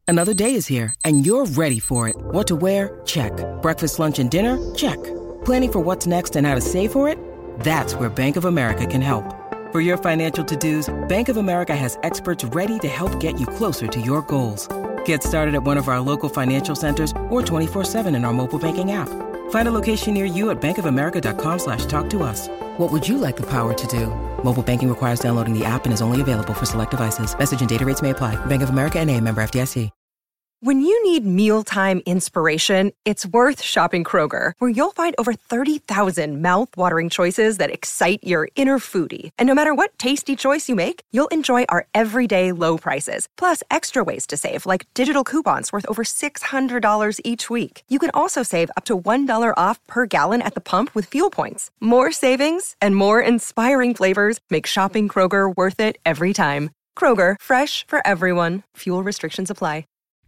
Another day is here, and you're ready for it. What to wear? Check. Breakfast, lunch, and dinner? Check. Planning for what's next and how to save for it? That's where Bank of America can help. For your financial to-dos, Bank of America has experts ready to help get you closer to your goals. Get started at one of our local financial centers or 24/7 in our mobile banking app. Find a location near you at bankofamerica.com/talktous. What would you like the power to do? Mobile banking requires downloading the app and is only available for select devices. Message and data rates may apply. Bank of America N.A., member FDIC. When you need mealtime inspiration, it's worth shopping Kroger, where you'll find over 30,000 mouth-watering choices that excite your inner foodie. And no matter what tasty choice you make, you'll enjoy our everyday low prices, plus extra ways to save, like digital coupons worth over $600 each week. You can also save up to $1 off per gallon at the pump with fuel points. More savings and more inspiring flavors make shopping Kroger worth it every time. Kroger, fresh for everyone. Fuel restrictions apply.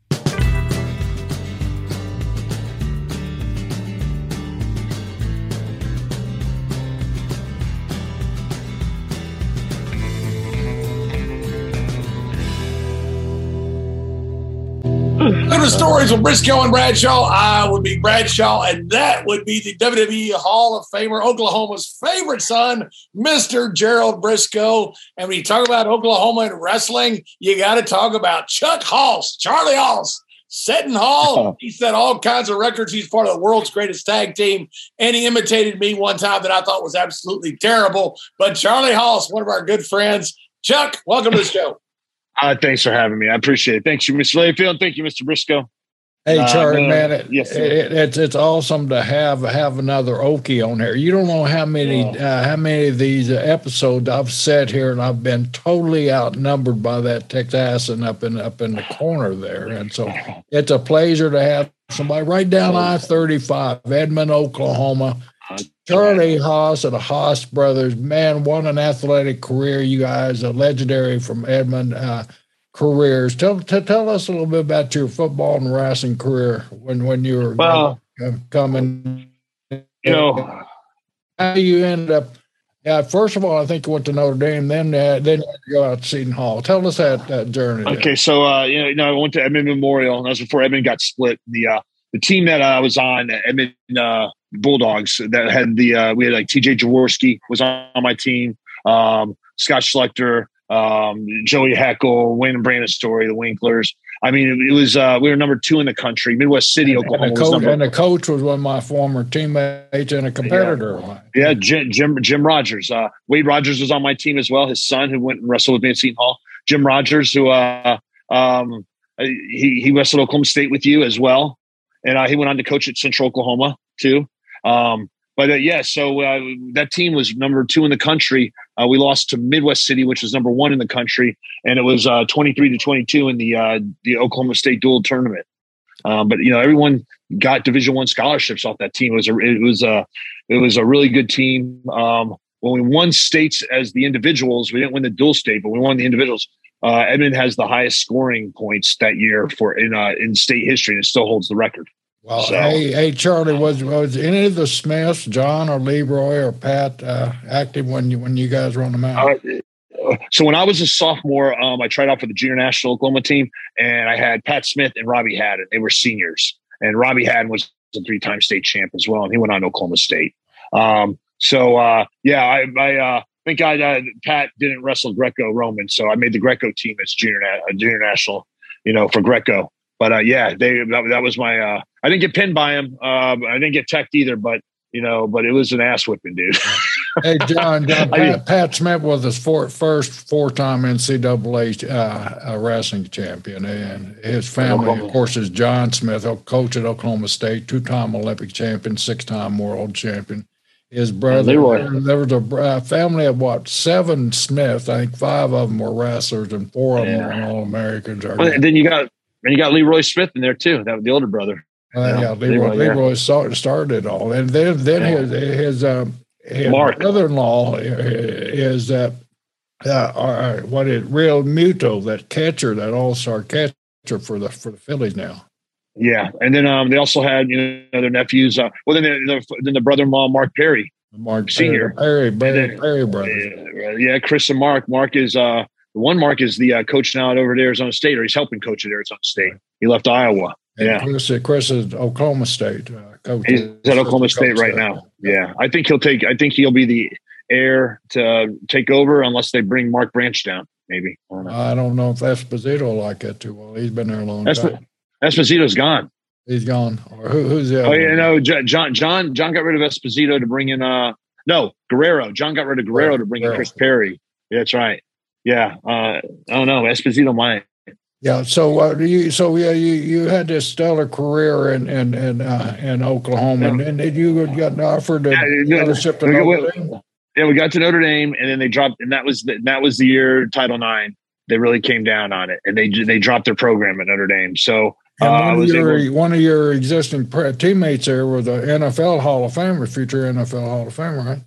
Look at the stories with Briscoe and Bradshaw. I would be Bradshaw, and that would be the WWE Hall of Famer, Oklahoma's favorite son, Mr. Gerald Briscoe. And when you talk about Oklahoma and wrestling, you got to talk about Chuck Hoss, Charlie Hoss, Seton Hall. He set all kinds of records. He's part of the world's greatest tag team, and he imitated me one time that I thought was absolutely terrible. But Charlie Hoss, one of our good friends. Chuck, welcome to the show. Thanks for having me. I appreciate it. Thanks you, Mr. Layfield. Thank you, Mr. Briscoe. Hey, Charlie, man, it's it's awesome to have another Okie on here. You don't know how many of these episodes I've sat here and I've been totally outnumbered by that Texan up in the corner there, and so it's a pleasure to have somebody right down I-35, Edmond, Oklahoma. Charlie Hoss of the Hoss brothers, man, what an athletic career you guys, a legendary from Edmond careers. Tell us a little bit about your football and wrestling career when you were coming. You know, how you ended up. First of all, I think you went to Notre Dame, then you go out to Seton Hall. Tell us that journey. Okay, so I went to Edmond Memorial, and that was before Edmond got split. The team that I was on, Edmond Bulldogs, that had we had like TJ Jaworski was on my team, Scott Schlechter, Joey Heckle, Wayne and Brandon Story, the Winklers. I mean, it was we were number 2 in the country. Midwest City, Oklahoma. And the coach was one of my former teammates and a competitor. Yeah, Jim Rogers. Wade Rogers was on my team as well. His son, who went and wrestled with me at Seton Hall. Jim Rogers, who he wrestled Oklahoma State with you as well. And he went on to coach at Central Oklahoma too. So that team was number 2 in the country. We lost to Midwest City, which was number 1 in the country, and it was 23-22 in the Oklahoma State dual tournament. But everyone got Division I scholarships off that team. It was a really good team. When we won states as the individuals, we didn't win the dual state, but we won the individuals. Edmond has the highest scoring points that year in state history, and it still holds the record. Well, so, hey, Charlie, was any of the Smiths, John or Leroy or Pat, active when you guys were on the mountain? So when I was a sophomore, I tried out for the junior national Oklahoma team, and I had Pat Smith and Robbie Haddon. They were seniors, and Robbie Haddon was a 3-time state champ as well, and he went on to Oklahoma State. I think Pat didn't wrestle Greco-Roman, so I made the Greco team as junior national, for Greco. But that was my. I didn't get pinned by him. I didn't get teched either, but it was an ass whipping, dude. Hey, John, Pat Smith was his first 4-time NCAA wrestling champion, and his family, of course, is John Smith, a coach at Oklahoma State, 2-time Olympic champion, 6-time world champion. His brother, there was a family of 7 Smiths. I think 5 of them were wrestlers, and 4 of them were All-Americans. Then you got Leroy Smith in there too. That was the older brother. Leroy started it all, and then his brother-in-law is Real Muto, that catcher, that all-star catcher for the Phillies now. Yeah, and then they also had their nephews. Then the brother-in-law Mark Perry, Senior, Perry brothers. Yeah, Chris and Mark. Mark is the coach now over at Arizona State, or he's helping coach at Arizona State. He left Iowa. And Chris is Oklahoma State coach. He's at Oklahoma State right now. Yeah, I think he'll be the heir to take over unless they bring Mark Branch down. Maybe I don't know if Esposito like that too well. He's been there a long time. Esposito's gone. He's gone. Or who's the other? Oh yeah, no. John got rid of Esposito to bring in Guerrero. John got rid of Guerrero to bring in Chris Perry. Yeah, that's right. Yeah, I don't know. Esposito might. Yeah. So you had this stellar career in Oklahoma, and then you got offered a scholarship to Notre Dame. Yeah, we got to Notre Dame, and then they dropped, and that was the year Title IX. They really came down on it, and they dropped their program at Notre Dame. So one of your existing teammates there was an NFL Hall of Famer, future NFL Hall of Famer, right?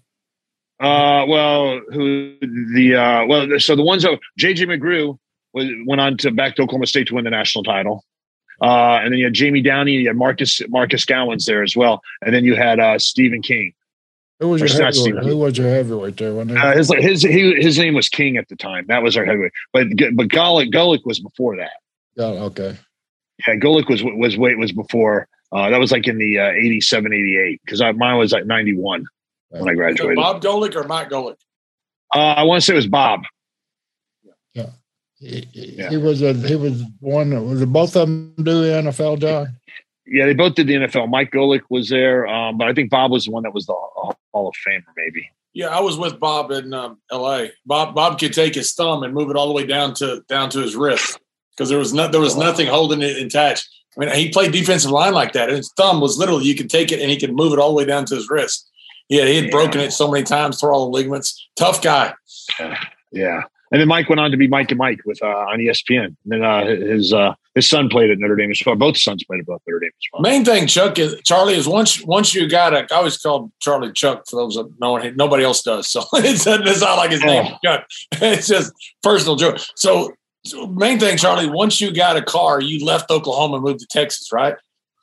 So the ones that J.J. McGrew went on back to Oklahoma State to win the national title. And then you had Jamie Downey, you had Marcus Gowans there as well. And then you had Stephen King. Who was your heavyweight there? His name was King at the time. That was our heavyweight. But Golick was before that. Oh, okay. Yeah, Golick was before. That was like in the 87, 88, because mine was like 91 when I graduated. Bob Golick or Mike Golick? I want to say it was Bob. Yeah. He was one. Was both of them do the NFL, John? Yeah, they both did the NFL. Mike Golick was there, but I think Bob was the one that was the Hall of Famer, maybe. Yeah, I was with Bob in L.A. Bob could take his thumb and move it all the way down to his wrist because there was nothing holding it attached. I mean, he played defensive line like that, and his thumb was literally you could take it and he could move it all the way down to his wrist. He had broken it so many times, through all the ligaments. Tough guy. Yeah. And then Mike went on to be Mike and Mike on ESPN. And then his son played at Notre Dame as well. Both sons played at Notre Dame as well. Main thing, Charlie, is once you got I always called Charlie Chuck for those that know it. Nobody else does. So it's not like his name is Chuck. It's just personal joke. So main thing, Charlie, once you got a car, you left Oklahoma and moved to Texas, right?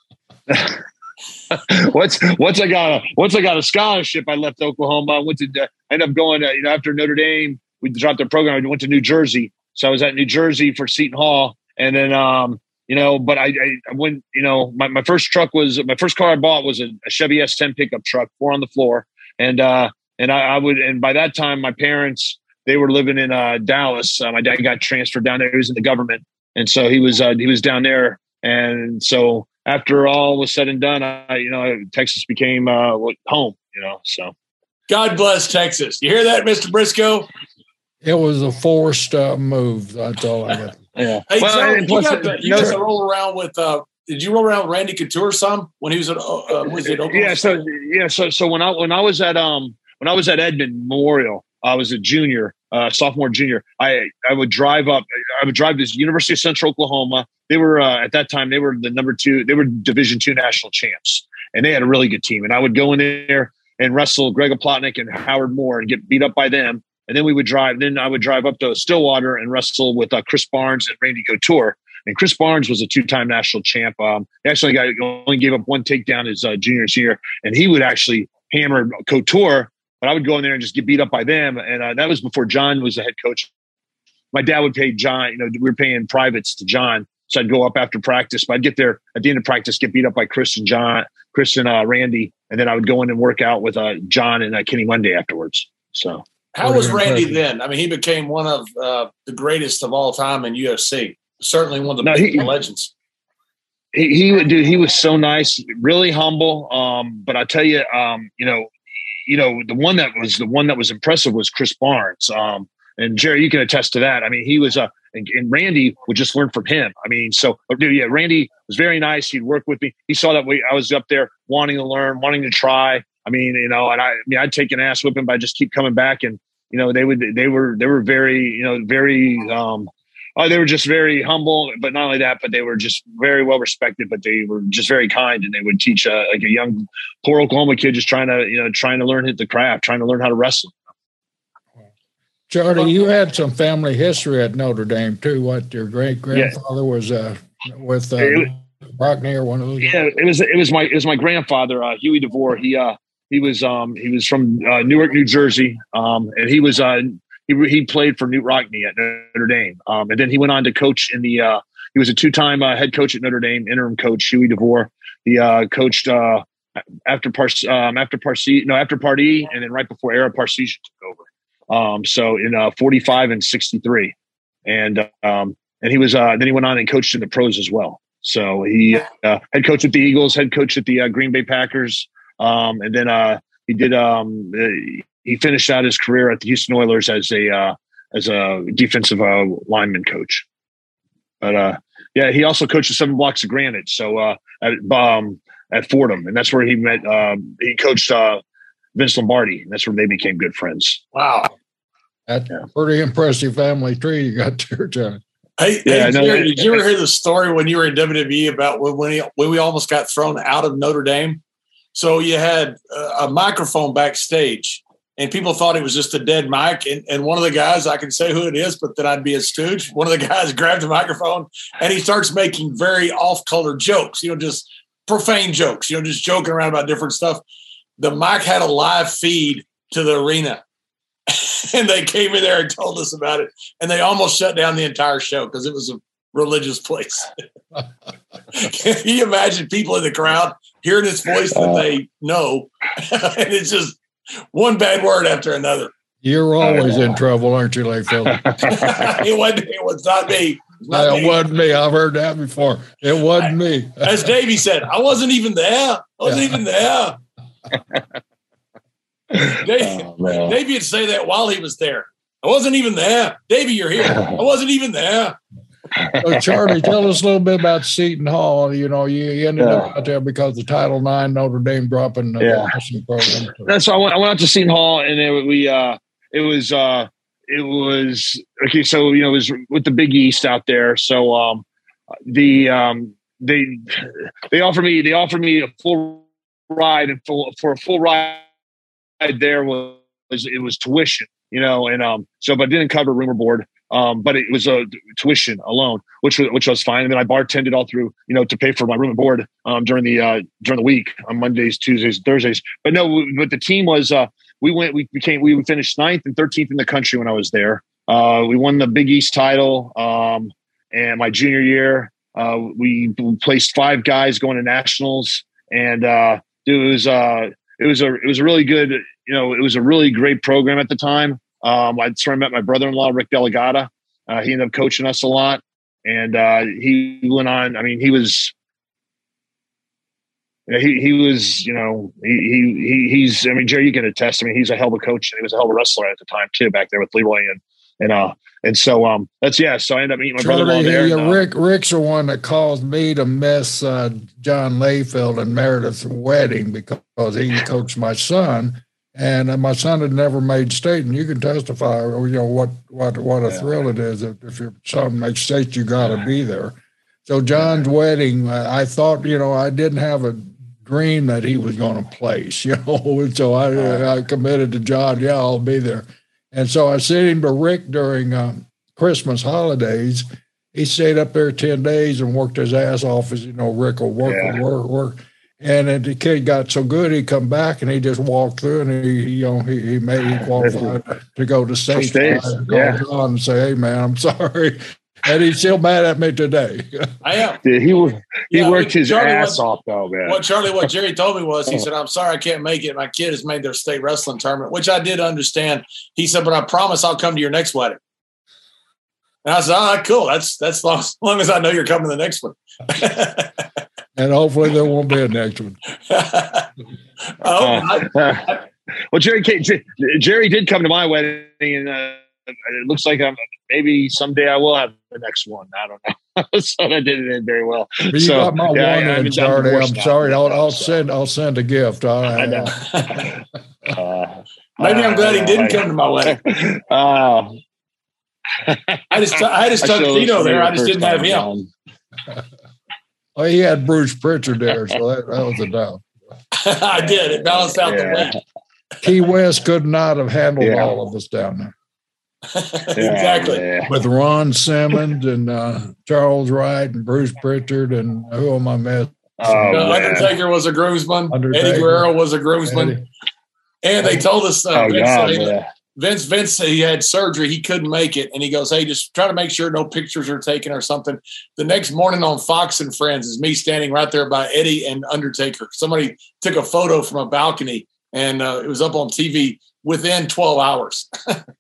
Once I got a scholarship, I left Oklahoma. I ended up going after Notre Dame. We dropped their program. I went to New Jersey. So I was at New Jersey for Seton Hall. And then, but I went, my first car I bought was a Chevy S10 pickup truck, 4 on the floor. And by that time, my parents, they were living in Dallas. My dad got transferred down there. He was in the government. And so he was down there. And so after all was said and done, Texas became home, so. God bless Texas. You hear that, Mr. Briscoe? It was a forced move. That's all I got. Yeah. Hey, you got to roll around with. Did you roll around with Randy Couture some when he was at? Was it Oklahoma? So when I was at Edmond Memorial, I was a sophomore, junior. I would drive up. I would drive to University of Central Oklahoma. They were at that time. They were the number 2. They were Division II national champs, and they had a really good team. And I would go in there and wrestle Greg Oplotnik and Howard Moore and get beat up by them. And then I would drive up to Stillwater and wrestle with Chris Barnes and Randy Couture. And Chris Barnes was a 2-time national champ. He actually only gave up 1 takedown his junior year, and he would actually hammer Couture. But I would go in there and just get beat up by them. And that was before John was the head coach. My dad would pay John. We were paying privates to John, so I'd go up after practice. But I'd get there at the end of practice, get beat up by Chris and Randy, and then I would go in and work out with John and Kenny Monday afterwards. So. How was Randy then? I mean, he became one of the greatest of all time in UFC. Certainly one of the legends. He was so nice, really humble. But I tell you, the one that was impressive was Chris Barnes. And Jerry, you can attest to that. I mean, he was and Randy would just learn from him. I mean, Randy was very nice. He'd work with me. He saw that I was up there wanting to learn, wanting to try. I mean, I'd take an ass whipping, but I just keep coming back, and they were very, they were just very humble. But not only that, but they were just very well respected. But they were just very kind, and they would teach like a young, poor Oklahoma kid just trying to learn the craft, trying to learn how to wrestle. Charlie, you had some family history at Notre Dame too. What your great grandfather was with Rockney or one of those? Yeah, it was my grandfather, Huey DeVore. He was from Newark, New Jersey, and he played for Newt Rockney at Notre Dame, and then he went on to coach in the he was a 2-time head coach at Notre Dame, interim coach Huey DeVore. He coached after Pardee, and then right before Ara Parseghian took over. So in 45 and 63, and he was then he went on and coached in the pros as well. So he head coach at the Eagles, head coach at the Green Bay Packers, and then he did he finished out his career at the Houston Oilers as a defensive lineman coach. But yeah, he also coached the 7 Blocks of Granite. So at Fordham, and that's where he met. He coached Vince Lombardi, and that's where they became good friends. Wow, that's a pretty impressive family tree you got there, John. Hey, Jerry, did you ever hear the story when you were in WWE about when we almost got thrown out of Notre Dame? So you had a microphone backstage, and people thought it was just a dead mic. And one of the guys, I can say who it is, but then I'd be a stooge. One of the guys grabbed the microphone, and he starts making very off-color jokes, just profane jokes, just joking around about different stuff. The mic had a live feed to the arena, and they came in there and told us about it. And they almost shut down the entire show because it was a religious place. Can you imagine people in the crowd hearing this voice that they know? And it's just one bad word after another. You're always in trouble, aren't you, Layfield? It was not me. It wasn't me. I've heard that before. It wasn't me. As Davey said, I wasn't even there. Davey would say that while he was there. I wasn't even there. Davey, you're here. I wasn't even there. So Charlie, tell us a little bit about Seton Hall. You ended up out there because of Title IX, Notre Dame dropping the nursing program. That's so I went out to Seton Hall, and it was okay. So it was with the Big East out there. So they offered me a full ride, and for a full ride there was tuition, and so but it didn't cover room or board. But it was a tuition alone, which was fine. And then I bartended all through, to pay for my room and board during the week on Mondays, Tuesdays, Thursdays. But no, but the team was we finished 9th and 13th in the country when I was there. We won the Big East title, and my junior year we placed 5 guys going to nationals, and it was a really good, it was a really great program at the time. I sort of met my brother-in-law, Rick Delegata. He ended up coaching us a lot, and he went on. I mean, he's, he's. I mean, Jerry, you can attest. I mean, he's a hell of a coach, and he was a hell of a wrestler at the time too, back there with Leroy and so that's So I ended up meeting my brother-in-law there. Yeah, Rick's the one that caused me to miss John Layfield and Meredith's wedding because he coached my son. And my son had never made state, and you can testify, what a thrill it is. If your son makes state, you got to be there. So John's wedding, I thought, I didn't have a dream that he was going to place, And so I committed to John, yeah, I'll be there. And so I sent him to Rick during Christmas holidays. He stayed up there 10 days and worked his ass off, as Rick will work. And the kid got so good, he come back and he just walked through, and he qualified to go to state. On and say, "Hey man, I'm sorry," and he's still mad at me today. I am. Dude, he worked his ass off though, man. What Jerry told me was, he said, "I'm sorry I can't make it. My kid has made their state wrestling tournament," which I did understand. He said, "But I promise I'll come to your next wedding." And I said, "All right, cool. That's as long as I know you're coming to the next one." And hopefully there won't be a next one. Well, Jerry did come to my wedding, and it looks like maybe someday I will have the next one. I don't know. So that didn't end very well. But you got my one in, Charlie. I'm sorry. I'll send a gift. I know. Maybe I'm glad he didn't come to my wedding. I had his tuxedo there. I just didn't have him. Oh, he had Bruce Pritchard there, so that was a doubt. I did. It balanced out the weight. Key West could not have handled all of us down there. Exactly. With Ron Simmons and Charles Wright and Bruce Pritchard and who am I missing? Undertaker was a groomsman. Eddie Guerrero was a groomsman. And they told us Vince, he had surgery. He couldn't make it. And he goes, hey, just try to make sure no pictures are taken or something. The next morning on Fox and Friends is me standing right there by Eddie and Undertaker. Somebody took a photo from a balcony, and it was up on TV within 12 hours.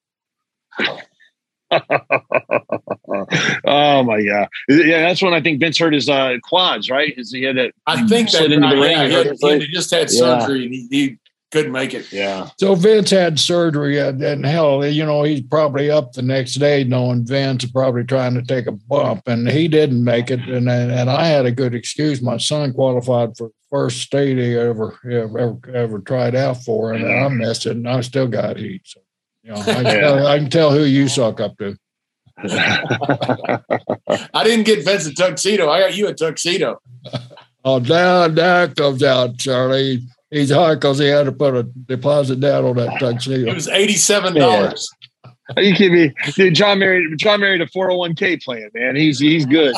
Oh my God! Yeah, that's when I think Vince hurt his quads, right? He had that. I think that into the ring. he just had surgery, and he couldn't make it. Yeah. So Vince had surgery, and hell, he's probably up the next day knowing Vince probably trying to take a bump, and he didn't make it. And I had a good excuse. My son qualified for the first state he ever tried out for, and I missed it, and I still got heat. So, I can tell who you suck up to. I didn't get Vince a tuxedo. I got you a tuxedo. Oh, now comes out, Charlie. He's high because he had to put a deposit down on that tuxedo. It was $87. Are you kidding me? Dude, John married a 401k plan, man. He's good.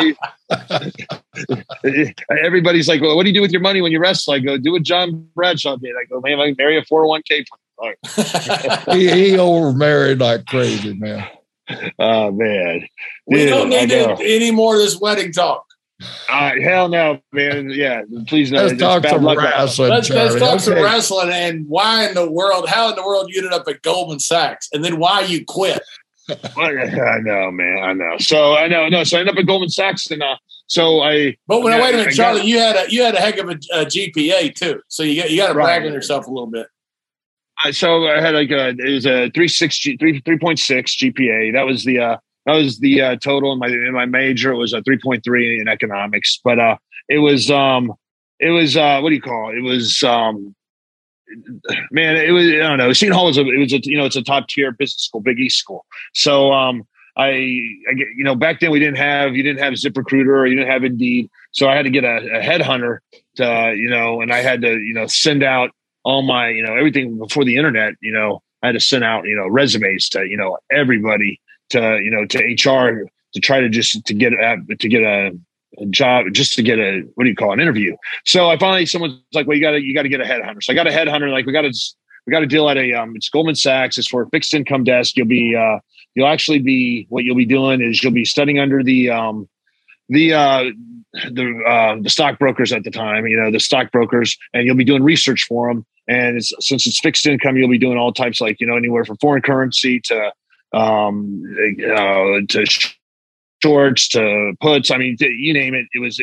Everybody's like, well, what do you do with your money when you wrestle? I go, do what John Bradshaw did. I go, man, I can marry a 401k plan. Right. he over-married like crazy, man. Oh, man. We don't need any more of this wedding talk. Hell no, man. Yeah, please no. Let's talk some wrestling. Let's talk some wrestling and how in the world you ended up at Goldman Sachs, and then why you quit. I know, man. I know. So I know. So I ended up at Goldman Sachs, and wait a minute, Charlie. You had a heck of a GPA too. So you got to brag on yourself a little bit. So I had it was a 3.6 GPA. That was the total in my major. It was a 3.3 in economics, but it was what do you call it? It was man, it was, I don't know. Seton Hall it's a top tier business school, Big East school. So I back then you didn't have ZipRecruiter, or you didn't have Indeed, so I had to get a headhunter to and I had to send out all my everything before the internet. I had to send out resumes to everybody, to HR, to try to get a job, just to get an interview. So I finally, someone's like, well, you got to get a headhunter. So I got a headhunter. Like, we got a deal at it's Goldman Sachs. It's for a fixed income desk. You'll actually be, what you'll be doing is you'll be studying under the stockbrokers at the time, the stockbrokers, and you'll be doing research for them. And since it's fixed income, you'll be doing all types, like, anywhere from foreign currency to shorts to puts. I mean, you name it. It was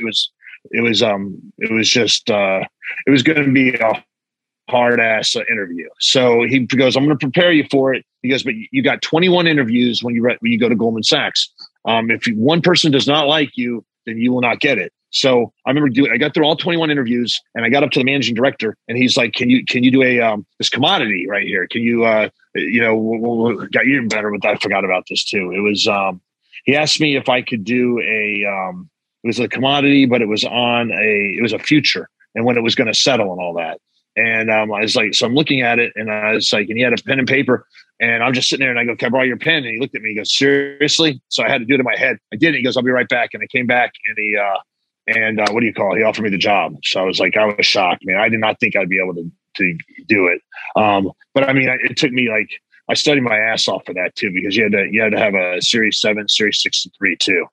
going to be a hard ass interview. So he goes, I'm going to prepare you for it. He goes, but you got 21 interviews when you go to Goldman Sachs. If one person does not like you, then you will not get it. So I remember I got through all 21 interviews, and I got up to the managing director, and he's like, can you do this commodity right here? Can you, got even better, but I forgot about this too. It was, he asked me if I could do it was a commodity, but it was a future, and when it was going to settle and all that. And I was like, so I'm looking at it, and I was like, and he had a pen and paper, and I'm just sitting there, and I go, can I borrow your pen? And he looked at me, he goes, seriously? So I had to do it in my head. I did it. He goes, I'll be right back. And I came back, and he what do you call it? He offered me the job. So I was like, I was shocked, man. I did not think I'd be able to do it. But I mean, it took me, like, I studied my ass off for that too, because you had to have a Series 7, Series 63 too.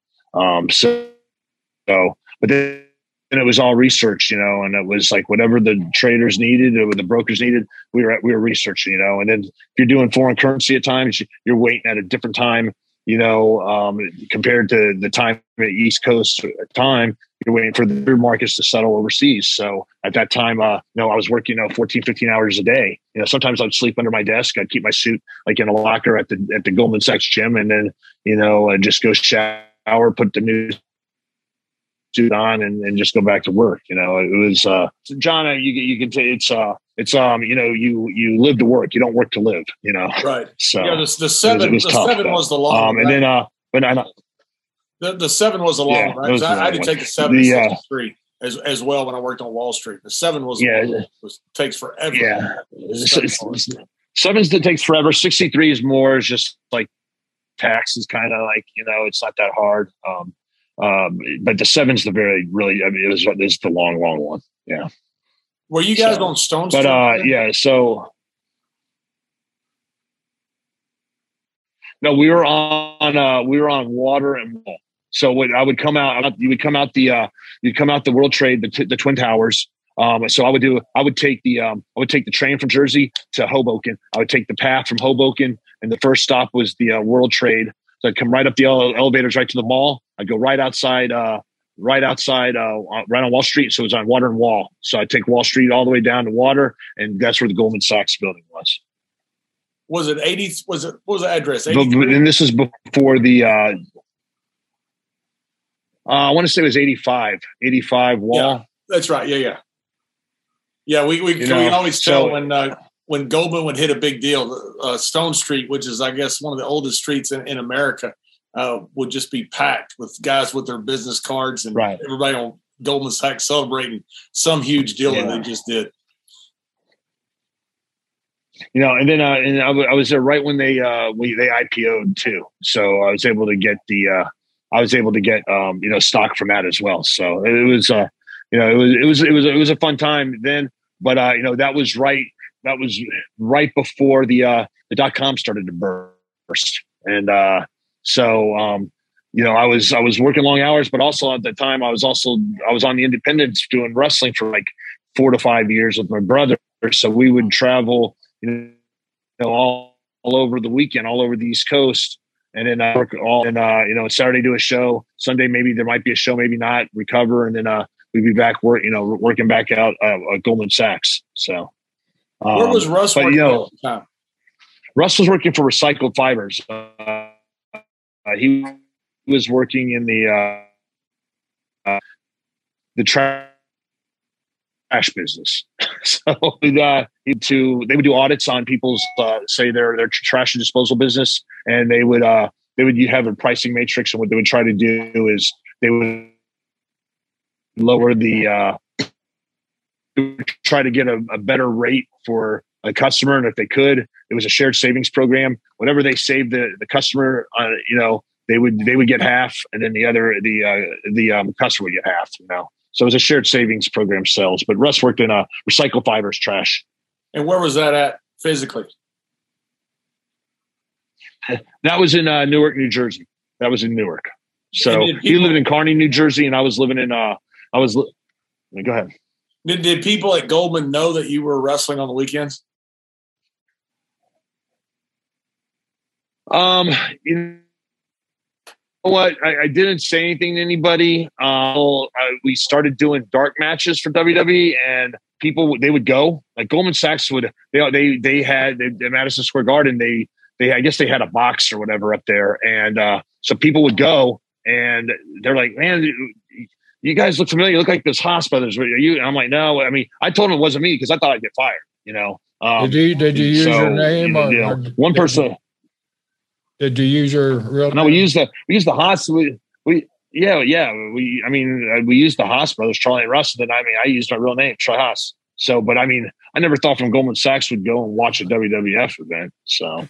But then it was all research, and it was like whatever the traders needed or the brokers needed, we were researching, and then if you're doing foreign currency at times, you're waiting at a different time, compared to the time at East Coast time, you're waiting for the markets to settle overseas. So at that time, I was working, 14, 15 hours a day. Sometimes I'd sleep under my desk. I'd keep my suit like in a locker at the Goldman Sachs gym, and then, I'd just go shower, put the new suit on, and just go back to work. It was, John, you can say it's you live to work. You don't work to live, Right. So yeah, the seven was the long, and then, but I the 7 was a long, yeah, right? I had to take the 7 as well when I worked on Wall Street. The 7 was takes forever. Yeah. 7 takes forever. 63 is just like taxes, kind of like, it's not that hard. But the 7's it's the long one. Yeah. Were you guys on Stone Street? But so No, we were on water and wall. So when I would come out, you'd come out the World Trade, the Twin Towers. So I would take the train from Jersey to Hoboken. I would take the path from Hoboken, and the first stop was the World Trade. So I'd come right up the elevators right to the mall. I'd go right outside, right on Wall Street. So it was on Water and Wall. So I'd take Wall Street all the way down to Water, and that's where the Goldman Sachs building was. Was it 80? What was the address? And this is before the. I want to say it was 85 Wall. Yeah, that's right. Yeah. We can always tell when Goldman would hit a big deal. Stone Street, which is I guess one of the oldest streets in America, would just be packed with guys with their business cards and everybody on Goldman Sachs celebrating some huge deal that they just did. And then I was there right when they IPO'd too, so I was able to get stock from that as well. So it was it was a fun time then, but that was right before the .com started to burst, and so I was working long hours, but also at the time I was on the independents doing wrestling for like 4 to 5 years with my brother, so we would travel. All over the weekend, all over the East Coast, and then work Saturday do a show, Sunday maybe there might be a show, maybe not, recover, and then we'd be back working back out at Goldman Sachs. So, where was Russ working at the time? Russ was working for Recycled Fibers. He was working in the trash business. So they would do audits on people's say their trash and disposal business, and they would have a pricing matrix, and what they would try to do is they would lower try to get a better rate for a customer, and if they could, it was a shared savings program. Whatever they saved the customer, they would get half, and then the customer would get half. So it was a shared savings program sales, but Russ worked in Recycled Fibers trash. And where was that at physically? That was in Newark, New Jersey. That was in Newark. So he lived in Kearney, New Jersey, and I was living in. Go ahead. Did people at Goldman know that you were wrestling on the weekends? What I didn't say anything to anybody. We started doing dark matches for WWE, and people they would go. Like Goldman Sachs would they had at Madison Square Garden. They I guess they had a box or whatever up there, and so people would go, and they're like, "Man, you guys look familiar. You look like those Haas brothers. Are you?" And I'm like, "No." I mean, I told them it wasn't me because I thought I'd get fired. Did you use your name? One person. Did you use your real name? No, we used the Haas. We used the Haas brothers, Charlie and Russ. And then I used my real name, Charlie Haas. So, but I never thought from Goldman Sachs would go and watch a WWF event. So,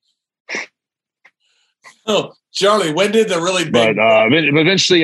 oh, Charlie, when did the really big? But eventually,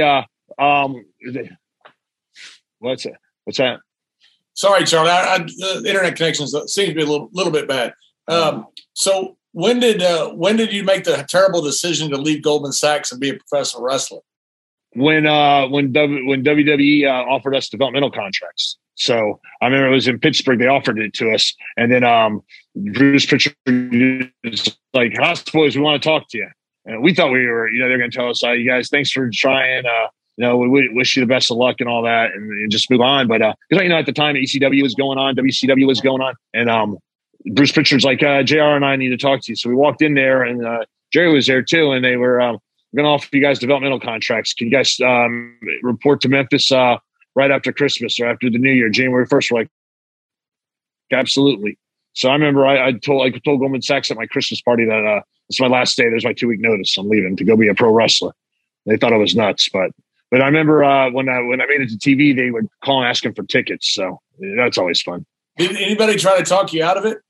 what's that? Sorry, Charlie. The internet connections seems to be a little bit bad. So. When did you make the terrible decision to leave Goldman Sachs and be a professional wrestler? When WWE offered us developmental contracts. So I remember it was in Pittsburgh. They offered it to us, and then Bruce Pritchard was like, "Haas boys, we want to talk to you." And we thought we were, they're going to tell us, "You guys, thanks for trying. We wish you the best of luck and all that, and just move on." But because at the time ECW was going on, WCW was going on, and Bruce Pritchard's like, JR and I need to talk to you. So we walked in there, and Jerry was there too. And they were going to offer you guys developmental contracts. Can you guys report to Memphis right after Christmas or after the New Year, January 1st? We're like, absolutely. So I remember I told Goldman Sachs at my Christmas party that it's my last day. There's my 2-week notice. I'm leaving to go be a pro wrestler. They thought I was nuts, but I remember when I made it to TV, they would call and ask him for tickets. So that's always fun. Did anybody try to talk you out of it?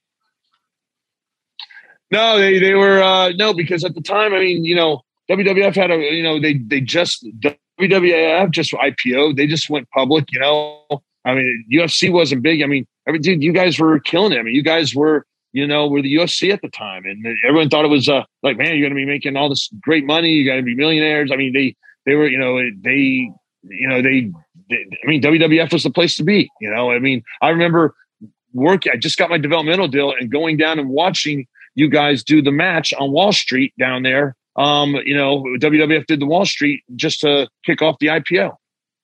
No, they were no, because at the time, WWF had WWF just IPO. They just went public. UFC wasn't big. Dude, you guys were killing it. You guys were were the UFC at the time, and everyone thought it was like, man, you're going to be making all this great money. You're going to be millionaires. I mean, they were, WWF was the place to be. I mean, I remember I just got my developmental deal and going down and watching you guys do the match on Wall Street down there. WWF did the Wall Street just to kick off the IPO.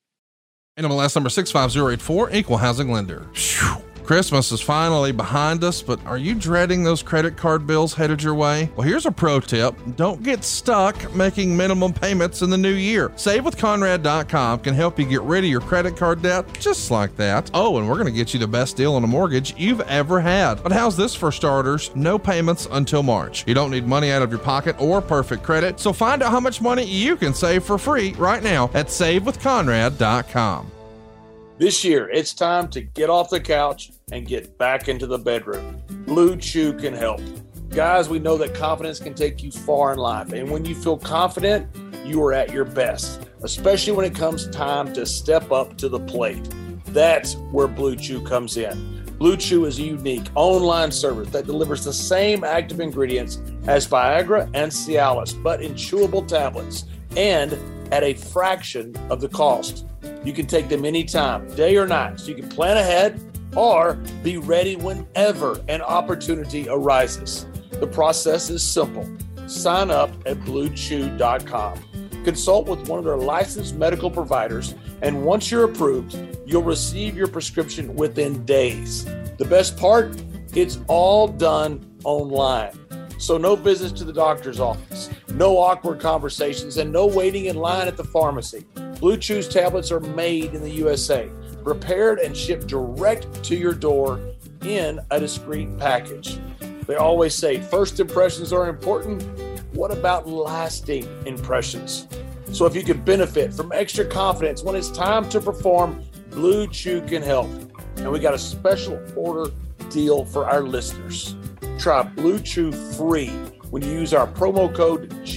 NMLS number 65084, equal housing lender. Whew. Christmas is finally behind us, but are you dreading those credit card bills headed your way? Well, here's a pro tip. Don't get stuck making minimum payments in the new year. SaveWithConrad.com can help you get rid of your credit card debt just like that. Oh, and we're going to get you the best deal on a mortgage you've ever had. But how's this for starters? No payments until March. You don't need money out of your pocket or perfect credit, so find out how much money you can save for free right now at SaveWithConrad.com. This year, it's time to get off the couch and get back into the bedroom. Blue Chew can help. Guys, we know that confidence can take you far in life. And when you feel confident, you are at your best, especially when it comes time to step up to the plate. That's where Blue Chew comes in. Blue Chew is a unique online service that delivers the same active ingredients as Viagra and Cialis, but in chewable tablets and at a fraction of the cost. You can take them anytime, day or night, so you can plan ahead or be ready whenever an opportunity arises. The process is simple. Sign up at BlueChew.com. Consult with one of their licensed medical providers, and once you're approved, you'll receive your prescription within days. The best part? It's all done online. So no visits to the doctor's office, no awkward conversations, and no waiting in line at the pharmacy. Blue Chew's tablets are made in the USA, prepared and shipped direct to your door in a discreet package. They always say first impressions are important. What about lasting impressions? So if you could benefit from extra confidence when it's time to perform, Blue Chew can help. And we got a special order deal for our listeners. Try Blue Chew free when you use our promo code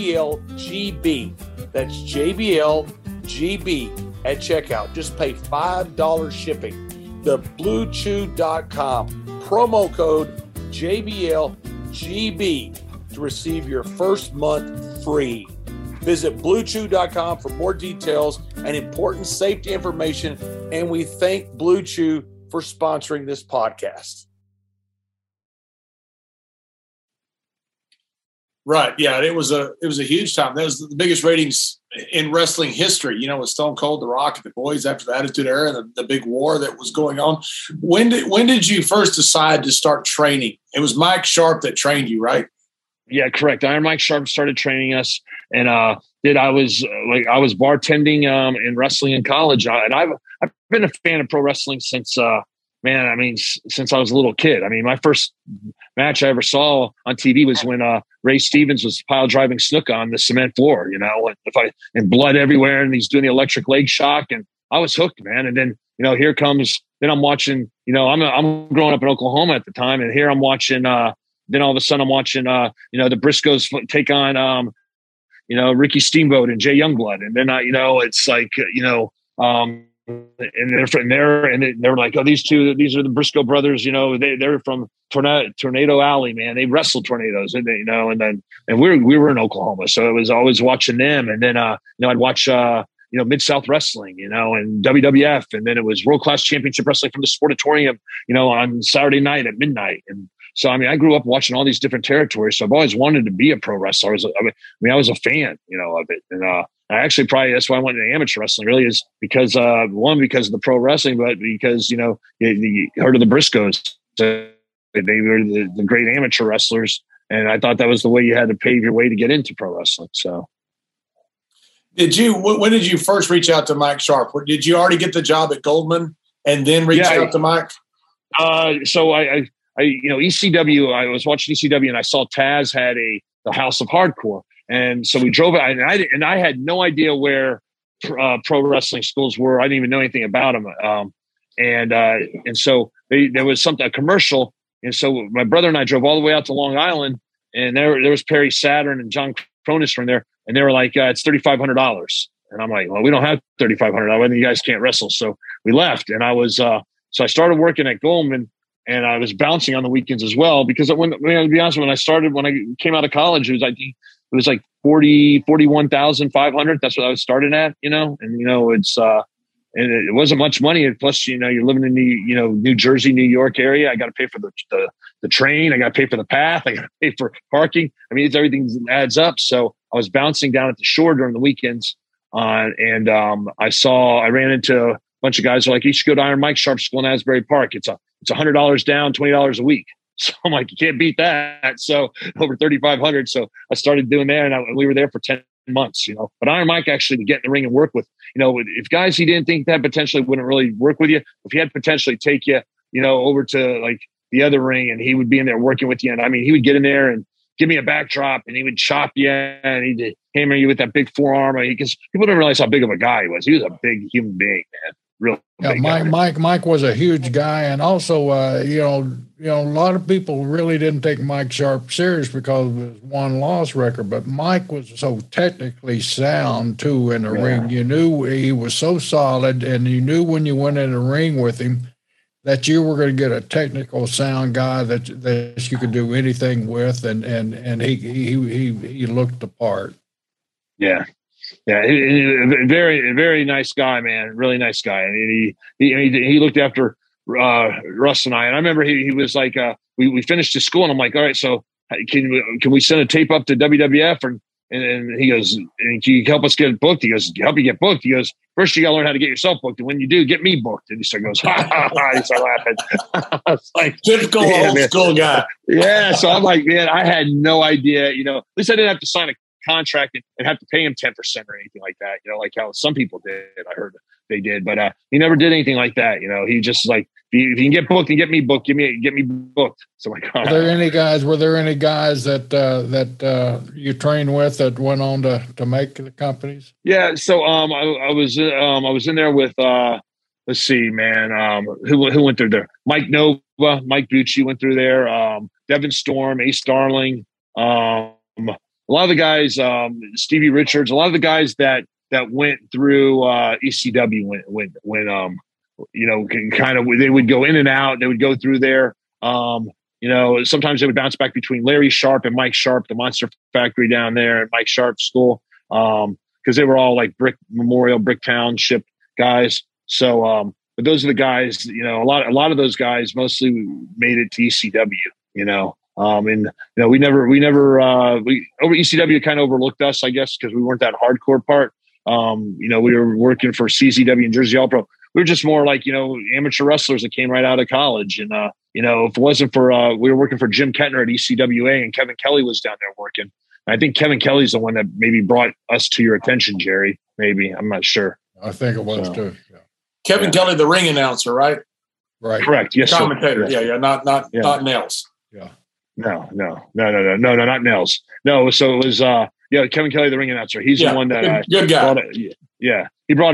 JBLGB. That's JBLGB at checkout. Just pay $5 shipping. The BlueChew.com promo code JBLGB to receive your first month free. Visit BlueChew.com for more details and important safety information. And we thank Blue Chew for sponsoring this podcast. Right. Yeah. It was a huge time. That was the biggest ratings in wrestling history, with Stone Cold, The Rock, and the Boys after the Attitude Era and the big war that was going on. When did you first decide to start training? It was Mike Sharp that trained you, right? Yeah, correct. Iron Mike Sharp started training us, and I was bartending in wrestling in college, and I've been a fan of pro wrestling since since I was a little kid. I mean, my first match I ever saw on TV was when Ray Stevens was pile driving Snuka on the cement floor, and blood everywhere, and he's doing the electric leg shock, and I was hooked, man. And then then I'm watching. I'm growing up in Oklahoma at the time, and here I'm watching. Then all of a sudden I'm watching. The Briscoes take on Ricky Steamboat and Jay Youngblood, and then it's like and they're from there, and they're like, oh, these are the Briscoe brothers. They're from Tornado Alley, man. They wrestled tornadoes, and we were in Oklahoma, so I was always watching them. And then I'd watch Mid-South Wrestling, and WWF, and then it was World Class Championship Wrestling from the Sportatorium, on Saturday night at midnight. And so I grew up watching all these different territories. So I've always wanted to be a pro wrestler. I was a fan, of it, and I actually probably that's why I went into amateur wrestling. Really is because because of the pro wrestling, but because you heard of the Briscoes. They were the great amateur wrestlers, and I thought that was the way you had to pave your way to get into pro wrestling. So, when did you first reach out to Mike Sharp? Did you already get the job at Goldman and then reach out to Mike? So I ECW. I was watching ECW, and I saw Taz had the House of Hardcore. And so we drove it, and I had no idea where pro wrestling schools were. I didn't even know anything about them. And so there was a commercial. And so my brother and I drove all the way out to Long Island, and there was Perry Saturn and John Cronus from there. And they were like, it's $3,500. And I'm like, well, we don't have $3,500. You guys can't wrestle. So we left. And I was, so I started working at Goldman, and I was bouncing on the weekends as well, because to be honest, when I came out of college, it was like 41,500. That's what I was starting at, and it's and it wasn't much money. And plus, you're living in New Jersey, New York area. I got to pay for the train. I got to pay for the path. I got to pay for parking. I mean, everything adds up. So I was bouncing down at the shore during the weekends, and I ran into a bunch of guys who are like, you should go to Iron Mike Sharp School in Asbury Park. It's $100 down, $20 a week. So I'm like, you can't beat that. So over 3,500. So I started doing there, and we were there for 10 months, but Iron Mike actually would get in the ring and work with, if guys he didn't think that potentially wouldn't really work with you, if he had potentially take you, over to like the other ring, and he would be in there working with you. And I mean, he would get in there and give me a backdrop, and he would chop you, and he'd hammer you with that big forearm. Because people didn't realize how big of a guy he was. He was a big human being, man. Real. Yeah, Mike was a huge guy, and also, a lot of people really didn't take Mike Sharp serious because of his one-loss record. But Mike was so technically sound too in the ring. You knew he was so solid, and you knew when you went in the ring with him that you were going to get a technical sound guy that you could do anything with, and he looked the part. Yeah. Yeah, very, very nice guy, man. Really nice guy. And he looked after Russ and I. And I remember he was like, we finished his school, and I'm like, all right, so can we send a tape up to WWF? And he goes, and can you help us get booked? He goes, help you get booked. He goes, first you got to learn how to get yourself booked, and when you do, get me booked. And he goes, ha ha ha. He started laughing. It's like typical old school guy. Yeah. So I'm like, man, I had no idea. At least I didn't have to sign a contract and have to pay him 10% or anything like that, like how some people did. I heard they did, but he never did anything like that. He just like, if you can get booked and get me booked, get me booked. So like, were there any guys that you trained with that went on to make the companies? Yeah. So I was in there with let's see, man, who went through there? Mike Nova, Mike Bucci went through there. Devin Storm, Ace Darling, a lot of the guys, Stevie Richards, a lot of the guys that went through ECW when kind of, they would go in and out. They would go through there. Sometimes they would bounce back between Larry Sharp and Mike Sharp, the Monster Factory down there at Mike Sharp's school, because they were all like Brick Township guys. So, but those are the guys. A lot of those guys mostly made it to ECW. We never over ECW kind of overlooked us, I guess, because we weren't that hardcore part. We were working for CZW and Jersey All Pro. We were just more like, amateur wrestlers that came right out of college. And, if it wasn't for, we were working for Jim Kettner at ECWA, and Kevin Kelly was down there working. And I think Kevin Kelly's the one that maybe brought us to your attention, Jerry. Maybe, I'm not sure. I think it was too. Yeah. Kevin Kelly, the ring announcer, right? Right. Correct. Yes. Commentator. Sir. Yeah. Not Nels. Yeah. No, not Nels. No, so it was Kevin Kelly, the ring announcer. He's the one that good guy. He brought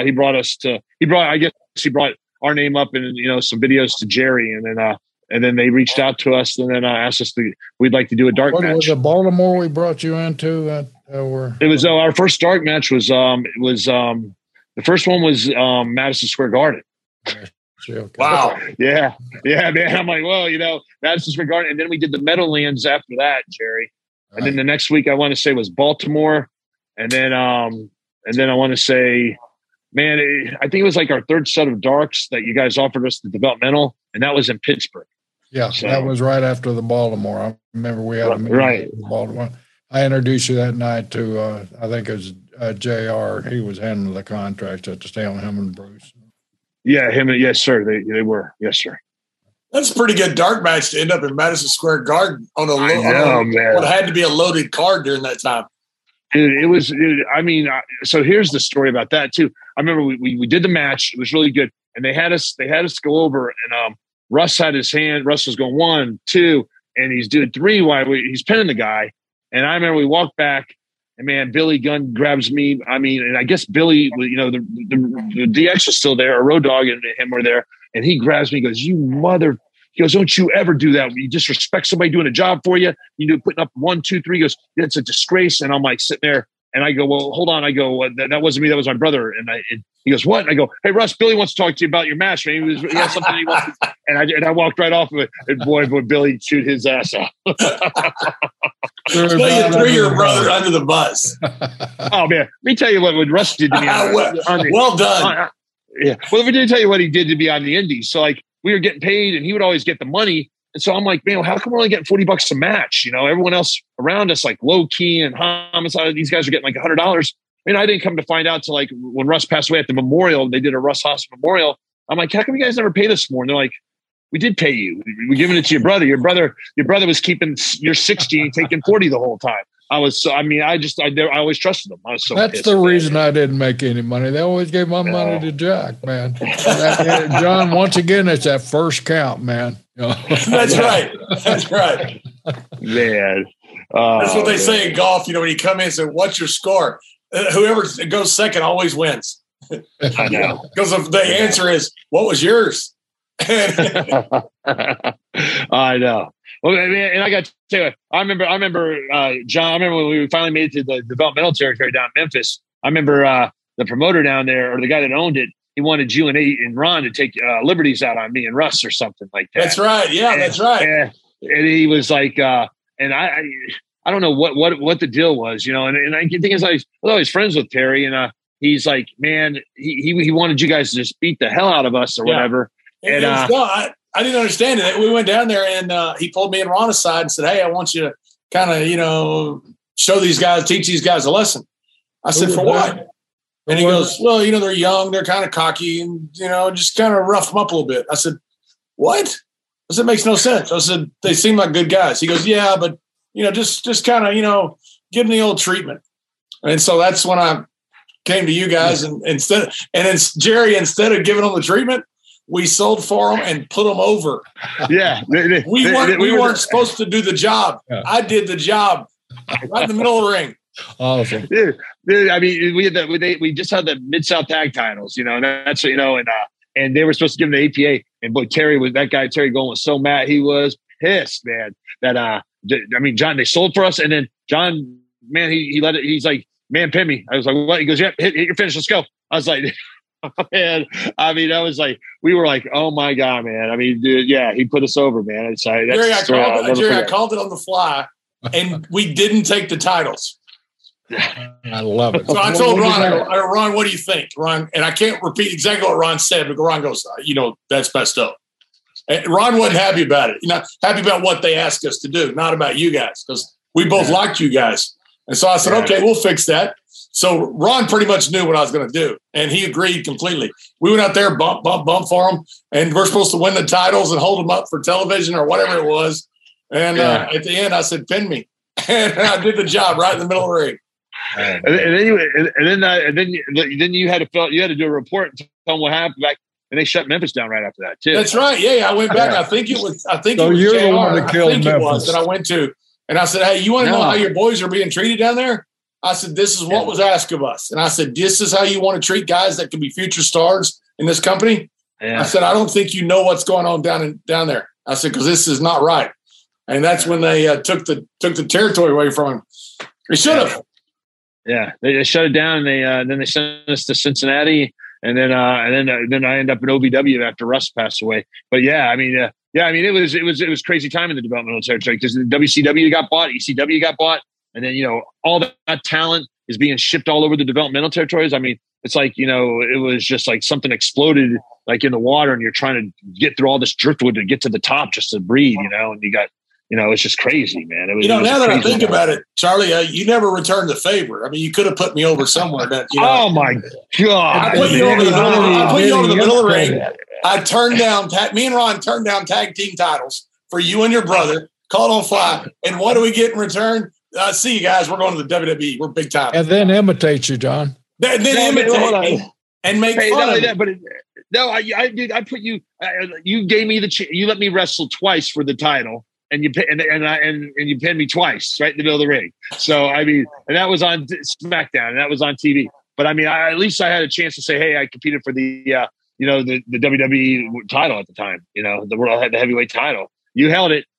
our name up in some videos to Jerry, and then they reached out to us and then asked us we'd like to do a dark match. Was it Baltimore we brought you into? It was our first dark match was the first one was Madison Square Garden. Okay. Wow. Yeah, man. I'm like, well, Madison Square Garden. And then we did the Meadowlands after that, Jerry. And then the next week I want to say was Baltimore. And then I want to say, man, I think it was like our third set of darks that you guys offered us, the developmental, and that was in Pittsburgh. Yeah, so that was right after the Baltimore. I remember we had a meeting in Baltimore. I introduced you that night to, I think it was JR. He was handling the contracts at the Stanley, him and Bruce. Yeah, him. Yes, sir. They were. Yes, sir. That's a pretty good dark match to end up in Madison Square Garden on man. What had to be a loaded card during that time. It was. So here's the story about that too. I remember we did the match. It was really good, and they had us go over, and Russ had his hand. Russ was going 1, 2, and he's doing 3. He's pinning the guy, and I remember we walked back. And man, Billy Gunn grabs me. I mean, and I guess Billy, the DX is still there, or Road Dogg and him were there. And he grabs me, he goes, don't you ever do that. You disrespect somebody doing a job for you. You do putting up 1, 2, 3. He goes, it's a disgrace. And I'm like sitting there And I go, well, hold on. I go, that wasn't me. That was my brother. And he goes, what? And I go, hey, Russ, Billy wants to talk to you about your match, man. He has something he wants to, and I walked right off of it. And boy, Billy chewed his ass out. So you threw your brother under the bus. Oh, man. Let me tell you what Russ did to me. Well done. Yeah. Well, let me tell you what he did to me on the Indies. So, like, we were getting paid, and he would always get the money. And so I'm like, man, how come we're only getting $40 a match? You know, everyone else around us, like Low Key and Homicide, these guys are getting like $100. I mean, I didn't come to find out till like when Russ passed away at the memorial, they did a Russ Haas memorial. I'm like, how come you guys never paid us more? And they're like, we did pay you. We're giving it to your brother. Your brother was keeping your 60 and taking 40 the whole time. I always trusted them. I was so That's pissed. the reason I didn't make any money. They always gave my money to Jack, man. John, once again, it's that first count, man. That's right. That's right. Man. That's what they say in golf. You know, when you come in and say, what's your score? Whoever goes second always wins. I know. Because the answer is, what was yours? I know. Well, and I got to tell you, I remember, John. I remember when we finally made it to the developmental territory down in Memphis. I remember the promoter down there, or the guy that owned it. He wanted you and Ron to take liberties out on me and Russ or something like that. That's right. Yeah, that's right. And he was like, and I don't know what the deal was, you know. And I think I was always friends with Terry, and he's like, man, he wanted you guys to just beat the hell out of us or whatever. And I didn't understand it. We went down there, and he pulled me and Ron aside and said, hey, I want you to kind of, you know, teach these guys a lesson. I said, for what? And he goes, well, you know, they're young, they're kind of cocky, and, you know, just kind of rough them up a little bit. I said, what? I said, makes no sense. I said, they seem like good guys. He goes, yeah, but, you know, just kind of, you know, give them the old treatment. And so that's when I came to you guys, and instead of giving them the treatment, we sold for them and put them over. Yeah. We weren't supposed to do the job. Yeah. I did the job right in the middle of the ring. Awesome. Dude, I mean, we just had the Mid-South tag titles, you know, and that's, you know, and they were supposed to give them the APA. And boy, Terry Golden was so mad. He was pissed, man, that, I mean, John, they sold for us. And then John, man, he let it, he's like, man, pin me. I was like, what? He goes, yeah, hit your finish. Let's go. I was like, man, I mean, I was like, we were like, oh my God, man. I mean, dude, yeah, he put us over, man. Jerry, I called it on the fly, and we didn't take the titles. I love it. So I told Ron, Ron, what do you think? Ron, and I can't repeat exactly what Ron said, but Ron goes, you know, that's best up. And Ron wasn't happy about it. You know, happy about what they asked us to do, not about you guys, because we both liked you guys. And so I said, okay, we'll fix that. So Ron pretty much knew what I was going to do, and he agreed completely. We went out there, bump for him, and we're supposed to win the titles and hold them up for television or whatever it was. And at the end, I said, pin me. And I did the job right in the middle of the ring. And then you had to do a report and tell them what happened back, and they shut Memphis down right after that too. That's right. Yeah, I went back. I think it was you're the one that killed Memphis. It was that I went to, and I said, hey, you want to know how your boys are being treated down there? I said, this is what was asked of us. And I said, this is how you want to treat guys that can be future stars in this company? Yeah. I said, I don't think you know what's going on down there. I said, because this is not right. And that's when they took the territory away from him. They should have. Yeah, they shut it down, and then they sent us to Cincinnati, and then I ended up in OVW after Russ passed away. But it was crazy time in the developmental territory, because the WCW got bought, ECW got bought. And then, you know, all that talent is being shipped all over the developmental territories. I mean, it's like, you know, it was just like something exploded like in the water, and you're trying to get through all this driftwood to get to the top just to breathe, you know, and you got, you know, it's just crazy, man. Now that I think about it, Charlie, you never returned the favor. I mean, you could have put me over somewhere. That, you know, oh my God. I put you over the middle of the ring. I turned down, me and Ron turned down tag team titles for you and your brother, called on fly. And what do we get in return? See you guys. We're going to the WWE. We're big time. And then imitate you, John. Then imitate me and make fun of me. I put you. You gave me you let me wrestle twice for the title, and you pinned me twice right in the middle of the ring. So I mean, and that was on SmackDown, and that was on TV. But I mean, at least I had a chance to say, hey, I competed for the the WWE title at the time. You know, the heavyweight title. You held it.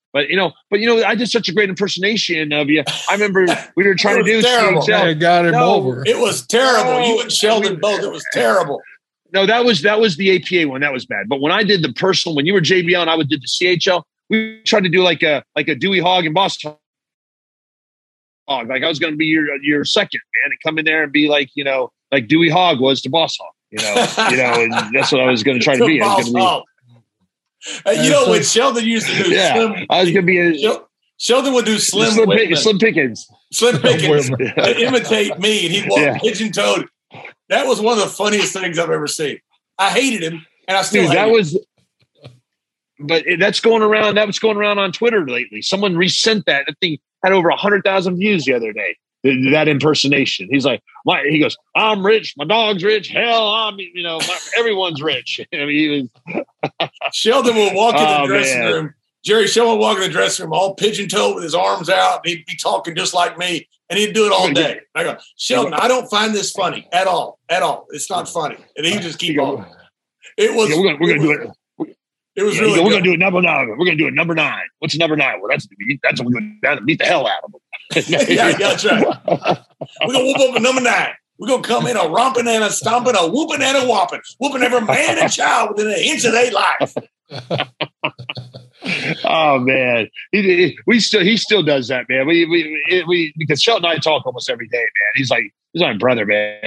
But I did such a great impersonation of you. I remember we were trying to do terrible. I got him over. It was terrible. You and Sheldon both. It was terrible. No, that was the APA one. That was bad. But when I did the personal, when you were JBL and I did the CHL, we tried to do like a Dewey Hogg and Boss Hogg. Like I was going to be your second man and come in there and be like Dewey Hogg was to Boss Hogg. And that's what I was going to try to be. I was going to be. When Sheldon used to do Slim, I was going to be Sheldon would do Slim Pickens. Slim Pickens to imitate me, and he'd walk pigeon-toed. That was one of the funniest things I've ever seen. I hated him, and I still hate him. But that's going around. That was going around on Twitter lately. Someone resent that. That thing had over 100,000 views the other day. That impersonation. He's like, he goes, I'm rich. My dog's rich. Hell, everyone's rich. I mean, he was. Sheldon will walk in the dressing room. Jerry Sheldon will walk in the dressing room all pigeon-toed with his arms out. And he'd be talking just like me, and he'd do it all day. I go, Sheldon, I don't find this funny at all. It's not funny. And he just keep on. It was. We're going to do it. It was really. We're going to do it number 9. We're going to do it number 9. What's number 9? Well, that's what we're going to beat the hell out of them. Yeah, that's right. We're going to whoop up a number 9. We're going to come in a romping and a stomping, a whooping and a whopping, whooping every man and child within an inch of their life. Oh man, he still does that, man. We because Sheldon and I talk almost every day, man. He's my brother, man.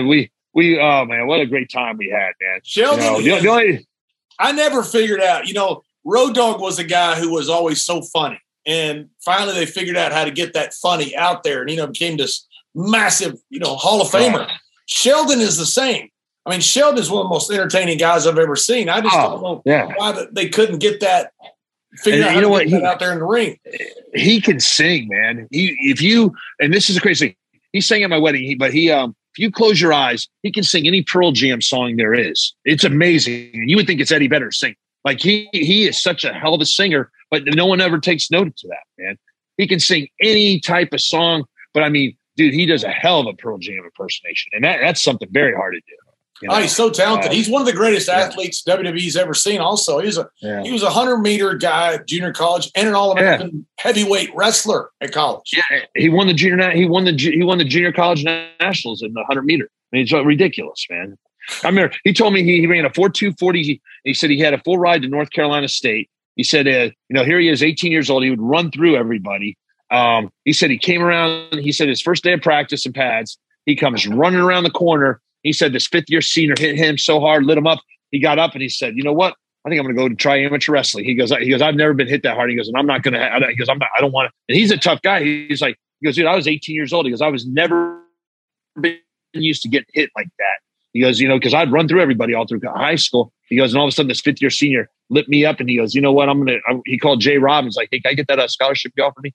Oh man, what a great time we had, man. Sheldon, I never figured out. Road Dogg was a guy who was always so funny, and finally they figured out how to get that funny out there, and became this massive, Hall of Famer. Sheldon is the same. I mean, Sheldon is one of the most entertaining guys I've ever seen. I just don't know why they couldn't get that. Figure out how to get that out there in the ring. He can sing, man. And this is a crazy thing. He sang at my wedding. If you close your eyes, he can sing any Pearl Jam song there is. It's amazing. You would think it's Eddie Vedder singing. Like he is such a hell of a singer, but no one ever takes notice of that, man. He can sing any type of song, but I mean, dude, he does a hell of a Pearl Jam impersonation, and that's something very hard to do. He's so talented. He's one of the greatest athletes WWE's ever seen. Also, he was a 100-meter guy at junior college and an All-American heavyweight wrestler at college. Yeah, he won the junior college nationals in the 100-meter. I mean, it's ridiculous, man. I remember he told me he ran a 4.240. He said he had a full ride to North Carolina State. He said, here he is, 18 years old. He would run through everybody. He said he came around. He said his first day of practice in pads, he comes running around the corner. He said this 5th-year senior hit him so hard, lit him up. He got up and he said, "You know what? I think I'm going to go to try amateur wrestling." He goes, I've never been hit that hard. He goes, and I'm not going to. He goes, I don't want to. And he's a tough guy. He goes, dude, I was 18 years old. He goes, I was never been used to getting hit like that. He goes, because I'd run through everybody all through high school. He goes, and all of a sudden this 5th-year senior lit me up, and he goes, you know what? He called Jay Robb. He's like, hey, can I get that scholarship you offered me?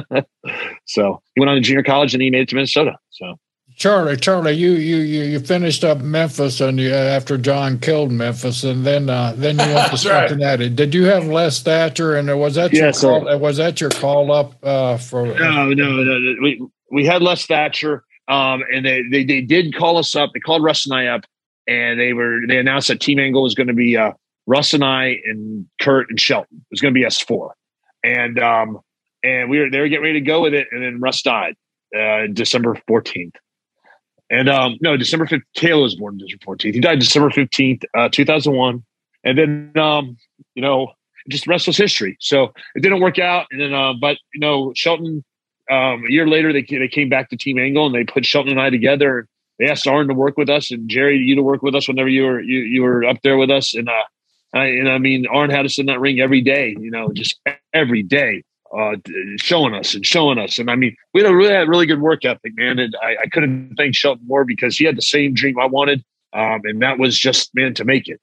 So he went on to junior college and he made it to Minnesota. So. Charlie, you finished up Memphis, and after John killed Memphis, and then you went to Cincinnati. Right. Did you have Les Thatcher, and was that your call up for? No. We had Les Thatcher, and they did call us up. They called Russ and I up, and they announced that Team Angle was going to be Russ and I and Kurt and Shelton. It was going to be us 4, and they were getting ready to go with it, and then Russ died December 14th. And December 15th, Taylor was born December 14th. He died December 15th, 2001. And then, just the rest was history. So it didn't work out. And then, but Shelton, a year later, they came back to Team Angle and they put Shelton and I together. They asked Arn to work with us and Jerry, you to work with us whenever you were up there with us. And Arn had us in that ring every day, just every day. Showing us. And I mean, we had a really good work ethic, man. And I couldn't thank Shelton more because he had the same dream I wanted. And that was just, man, to make it.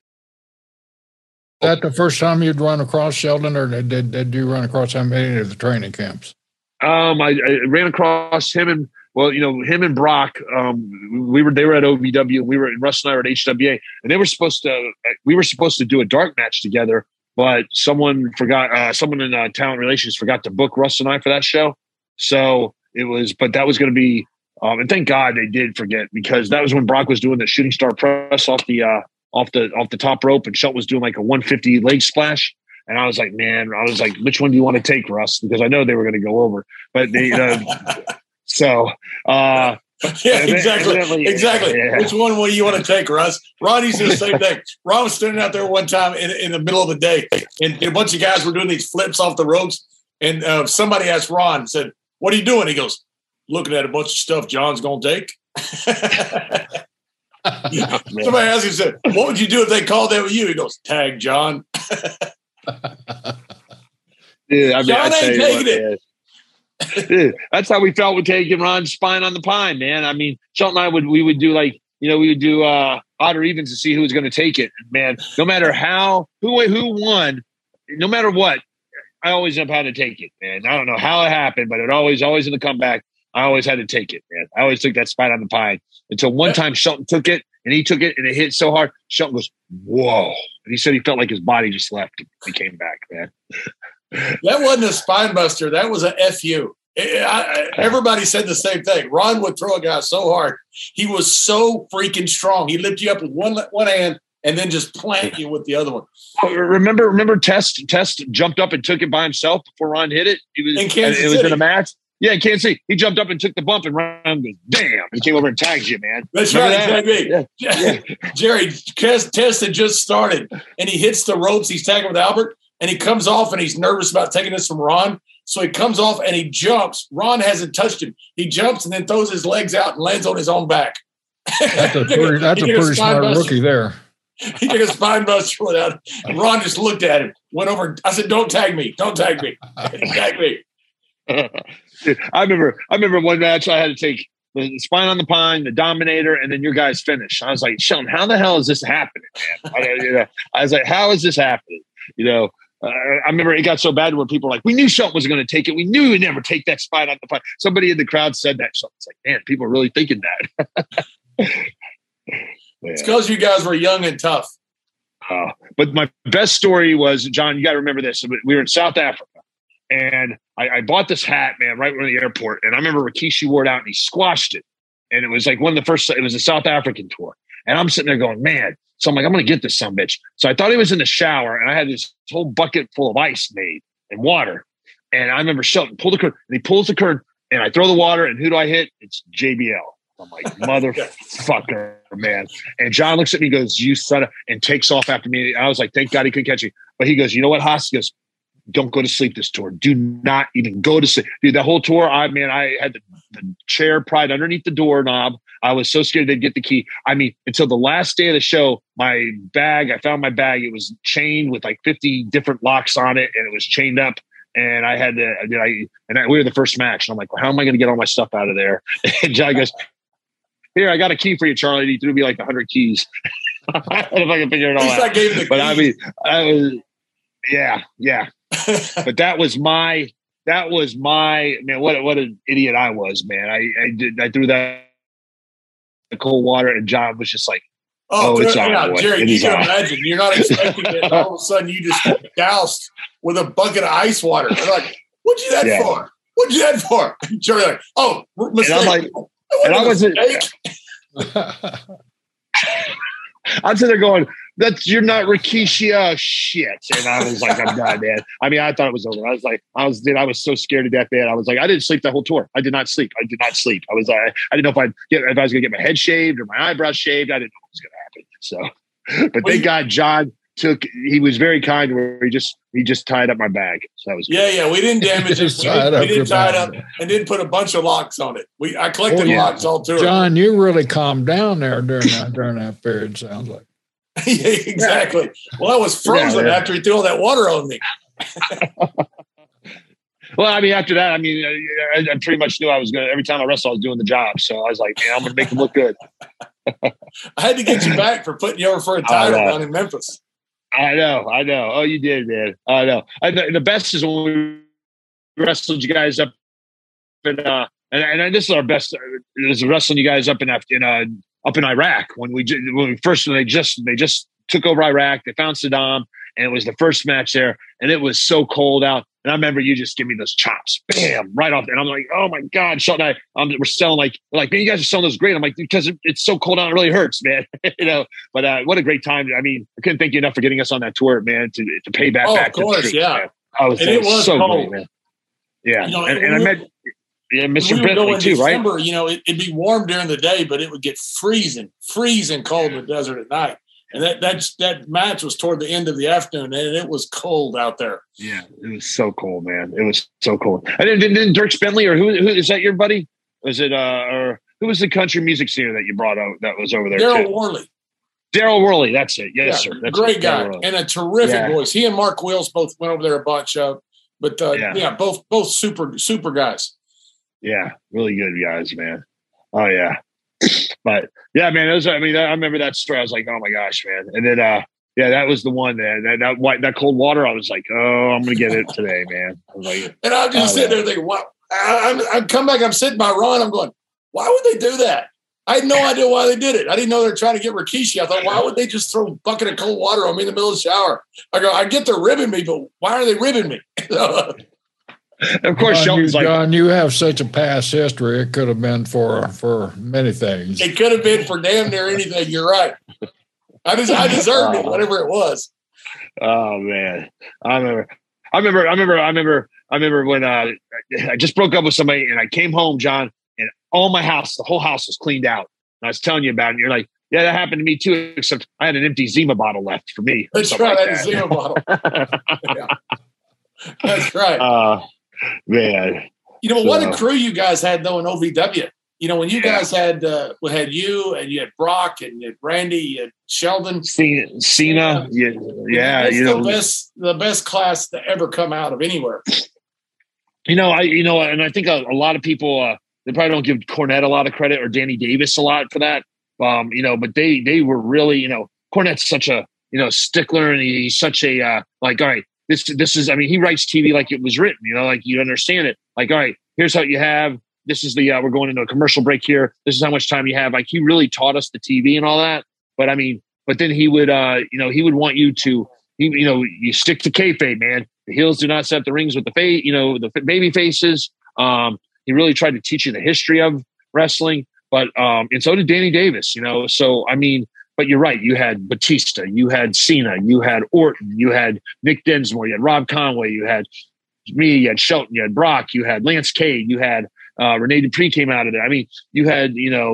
Is that the first time you'd run across Sheldon, or did you run across him at any of the training camps? I ran across him and Brock. They were at OVW. Russ and I were at HWA, and we were supposed to do a dark match together. But someone in talent relations forgot to book Russ and I for that show. So but that was going to be, and thank God they did forget, because that was when Brock was doing the shooting star press off the top rope, and Shelton was doing like a 150 leg splash. And I was like, man, which one do you want to take, Russ? Because I know they were going to go over, but they, so, yeah, exactly. Yeah. Which one will you want to take, Russ? Ronnie's the same thing. Ron was standing out there one time in the middle of the day, and a bunch of guys were doing these flips off the ropes. And somebody asked Ron, said, "What are you doing?" He goes, "Looking at a bunch of stuff John's going to take." Somebody asked him, said, "What would you do if they called that with you?" He goes, "Tag John." Dude, I mean, John ain't taking it. Dude, that's how we felt with taking Ron's spine on the pine, man. I mean, Shelton and I we would do like, we would do odd or evens to see who was going to take it. Man, no matter who won, no matter what, I always end up having to take it, man. I don't know how it happened, but it always in the comeback, I always had to take it, man. I always took that spine on the pine until one time Shelton took it and he took it and it hit so hard. Shelton goes, "Whoa." And he said he felt like his body just left and he came back, man. That wasn't a spine buster. That was a FU. Everybody said the same thing. Ron would throw a guy so hard. He was so freaking strong. He lifted you up with one hand and then just plant you with the other one. Remember Test jumped up and took it by himself before Ron hit it? It was in a match. Yeah, I can't see. He jumped up and took the bump, and Ron goes, "Damn!" He came over and tagged you, man. That's right, exactly. Yeah. Jerry, Test had just started, and he hits the ropes. He's tagging with Albert, and he comes off, and he's nervous about taking this from Ron. So he comes off, and he jumps. Ron hasn't touched him. He jumps and then throws his legs out and lands on his own back. That's a pretty smart rookie there. He took a spine buster without. And Ron just looked at him, went over. I said, "Don't tag me. Don't tag me. Tag me." I remember one match I had to take the spine on the pine, the dominator, and then your guys finish. I was like, "Shelton, how the hell is this happening, man?" I was like, "How is this happening?" I remember it got so bad when people were like, "We knew Shelton was going to take it. We knew he would never take that spine on the pine." Somebody in the crowd said that. Shelton's like, "Man, people are really thinking that." It's because you guys were young and tough. But my best story was, John, you got to remember this. We were in South Africa. And I bought this hat, man, right when the airport. And I remember Rikishi wore it out and he squashed it. And it was like one of the first, it was a South African tour. And I'm sitting there going, man. So I'm like, I'm going to get this sumbitch. So I thought he was in the shower and I had this whole bucket full of ice made and water. And I remember Shelton pulled the curtain and he pulls the curtain and I throw the water and who do I hit? It's JBL. I'm like, motherfucker, man. And John looks at me and goes, "You son of," and takes off after me. I was like, thank God he couldn't catch me. But he goes, "You know what, Haas?" He goes, "Don't go to sleep this tour. Do not even go to sleep." Dude, that whole tour, I had the chair pried underneath the doorknob. I was so scared they'd get the key. I mean, until the last day of the show, I found my bag. It was chained with like 50 different locks on it, and it was chained up. And I had to, we were the first match. And I'm like, well, how am I going to get all my stuff out of there? And John goes, "Here, I got a key for you, Charlie." And he threw me like 100 keys. I don't know if I can figure it all out. But I mean, I was, yeah. But that was my man. What an idiot I was, man. I threw that in cold water, and John was just like, "Oh, it's on." Jerry, you can imagine. You're not expecting it. And all of a sudden, you just doused with a bucket of ice water. They're like, "What'd you that for? What'd you that for?" And Jerry, like, "Oh, mistake." And I'm like, I wasn't. I'm sitting there going, "You're not Rikishi." Oh, shit. And I was like, I'm done, man. I mean, I thought it was over. I was so scared to death, man. I was like, I didn't sleep that whole tour. I did not sleep. I was like, I didn't know if I was going to get my head shaved or my eyebrows shaved. I didn't know what was going to happen. So, but thank God John he was very kind where he just tied up my bag. So that was good. Yeah. We didn't damage it. We didn't tie it up and didn't put a bunch of locks on it. I collected locks all through. John, you really calmed down there during that period, sounds like. Yeah, exactly. Well, I was frozen after he threw all that water on me. Well, I mean, after that, I mean, I pretty much knew I was going to, every time I wrestled, I was doing the job. So I was like, man, I'm going to make him look good. I had to get you back for putting you over for a title down in Memphis. I know. Oh, you did, man. I know. The best is when we wrestled you guys up in, and this is our best, is wrestling you guys up in Iraq when they just took over Iraq. They found Saddam, and it was the first match there, and it was so cold out. And I remember you just give me those chops, bam, right off. And I'm like, oh my God, Shelton and we're selling like, man, you guys are selling those great. I'm like, because it's so cold out, it really hurts, man. But what a great time. I mean, I couldn't thank you enough for getting us on that tour, man, to pay back. Of course, yeah. It was so cold, great, man. Yeah. And I met Mr. Bentley too, December, right? It'd be warm during the day, but it would get freezing cold in the desert at night. And that match was toward the end of the afternoon, and it was cold out there. Yeah, it was so cold, man. It was so cold. And then Dierks Bentley, or who is that? Your buddy? Was it or who was the country music singer that you brought out that was over there? Daryl Worley. Daryl Worley, that's it. Yes, sir. That's great guy and a terrific voice. He and Mark Wills both went over there a bunch of, but both super guys. Yeah, really good guys, man. Oh yeah. But yeah, man, I remember that story. I was like, oh my gosh, man. And then, that was the one that cold water. I was like, oh, I'm going to get it today, man. I was like, and I'm just sitting there thinking, wow, I'm come back. I'm sitting by Ron. I'm going, why would they do that? I had no idea why they did it. I didn't know they were trying to get Rikishi. I thought, why would they just throw a bucket of cold water on me in the middle of the shower? I go, I get they're ribbing me, but why are they ribbing me? Of course, Shelton's like, John, you have such a past history. It could have been for many things. It could have been for damn near anything. You're right. I deserved it, whatever it was. Oh man, I remember when I just broke up with somebody and I came home, John, and the whole house was cleaned out. And I was telling you about it. And you're like, yeah, that happened to me too. Except I had an empty Zima bottle left for me. That's right, I had a Zima bottle. Yeah. That's right. Man, what a crew you guys had though in OVW. When you guys had you and you had Brock and you had Randy, you had Sheldon, Cena, the best class to ever come out of anywhere. And I think a lot of people they probably don't give Cornette a lot of credit or Danny Davis a lot for that. But they were really, Cornette's such a stickler, and he's such a all right. This is, he writes TV like it was written, like you understand it. Like, all right, here's what you have. This is we're going into a commercial break here. This is how much time you have. Like, he really taught us the TV and all that. But then he would, he would want you to, you stick to kayfabe, man. The heels do not set the rings with the the baby faces. He really tried to teach you the history of wrestling, but, and so did Danny Davis, so, but you're right. You had Batista, you had Cena, you had Orton, you had Nick Dinsmore, you had Rob Conway, you had me, you had Shelton, you had Brock, you had Lance Cade, you had Rene Dupree came out of it. You had,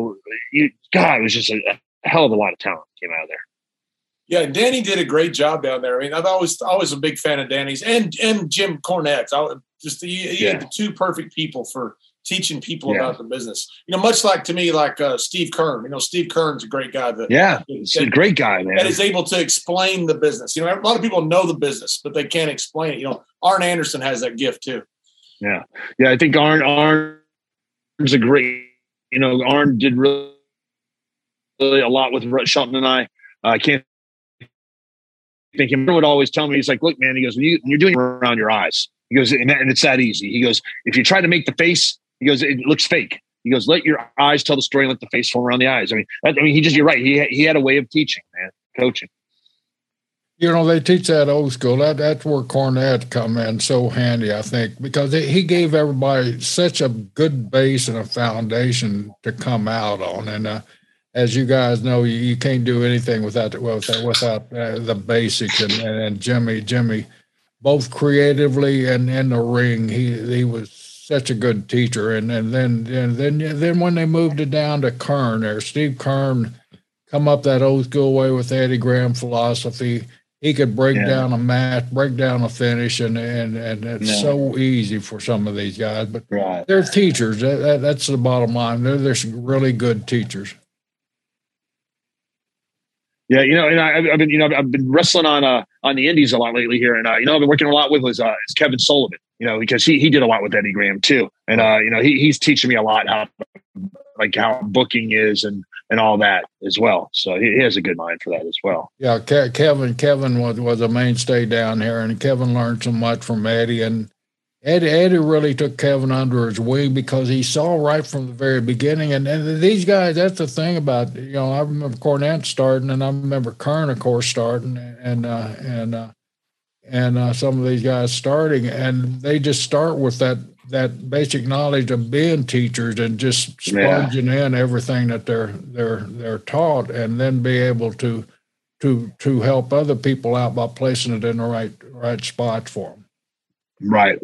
it was just a hell of a lot of talent came out of there. Yeah, Danny did a great job down there. I've always a big fan of Danny's and Jim Cornette's. He had the two perfect people for teaching people about the business. Much like Steve Kern. Steve Kern's a great guy. He's a great guy, man. That is able to explain the business. A lot of people know the business, but they can't explain it. Arn Anderson has that gift too. Yeah. Yeah, I think Arn's a great, Arn did really a lot with Shelton and I. I can't think him would always tell me, he's like, look, man, he goes, when you're doing it around your eyes, he goes, and it's that easy. He goes, if you try to make the face, he goes, it looks fake. He goes, let your eyes tell the story and let the face form around the eyes. You're right. He had a way of teaching, man, coaching. They teach that old school. That's where Cornette come in so handy, I think, because he gave everybody such a good base and a foundation to come out on. And as you guys know, you can't do anything without the basics. And Jimmy, both creatively and in the ring, he was such a good teacher. And then when they moved it down to Kern, there, Steve Kern come up that old school way with Eddie Graham philosophy. He could break down a match, break down a finish, and it's so easy for some of these guys. But they're teachers. That's the bottom line. They're some really good teachers. Yeah, and I've been wrestling on the indies a lot lately here, and I've been working a lot with is Kevin Sullivan, because he did a lot with Eddie Graham too, and he's teaching me a lot how booking is and all that as well. So he has a good mind for that as well. Yeah, Kevin was a mainstay down here, and Kevin learned so much from Eddie, and Eddie really took Kevin under his wing because he saw right from the very beginning. And these guys, that's the thing about, I remember Cornette starting, and I remember Kern, of course, starting. And and some of these guys starting, and they just start with that basic knowledge of being teachers and just sponging in everything that they're taught, and then be able to help other people out by placing it in the right spots for them. Right.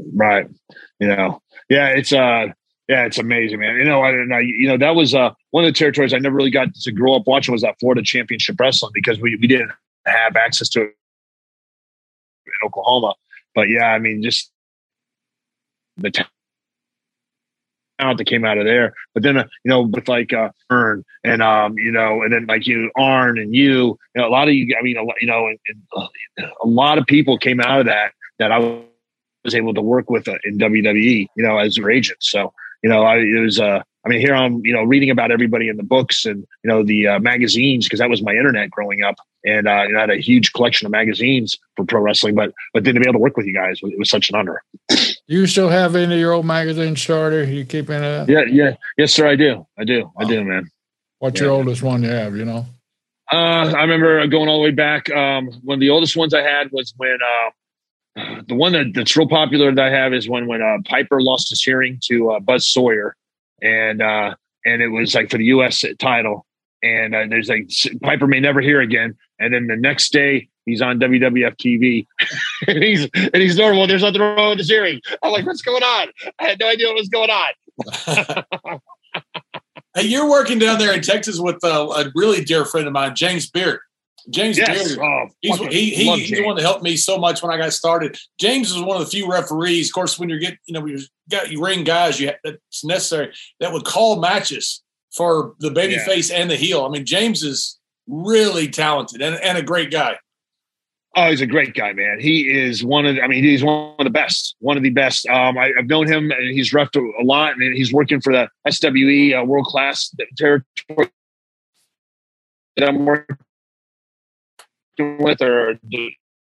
It's amazing, man. That was one of the territories I never really got to grow up watching was that Florida Championship Wrestling, because we didn't have access to it in Oklahoma. But yeah, I mean, just the talent that came out of there. But then, with like Ern and and then like Arn and a lot of you. I mean, a lot of people came out of that I was able to work with in WWE, as their agent. So, it was, here I'm, reading about everybody in the books and, the magazines, because that was my internet growing up. And I had a huge collection of magazines for pro wrestling, but then to be able to work with you guys, it was such an honor. Do you still have any of your old magazine starter? You keep any of that? Yeah. Yes, sir. I do, man. What's your oldest one you have, I remember going all the way back. One of the oldest ones I had was when, the one that's real popular that I have is when Piper lost his hearing to Buzz Sawyer, and it was like for the U.S. title, and there's like Piper may never hear again, and then the next day he's on WWF TV, and he's normal. There's nothing wrong with his hearing. I'm like, what's going on? I had no idea what was going on. Hey, you're working down there in Texas with a really dear friend of mine, James Beard. James Beard, he's the one that helped me so much when I got started. James was one of the few referees, of course, when you're getting, you ring guys, that's necessary, that would call matches for the babyface and the heel. I mean, James is really talented and a great guy. Oh, he's a great guy, man. He is he's one of the best, I've known him, and he's reffed a lot, and he's working for the SWE World Class territory that I'm working with, or him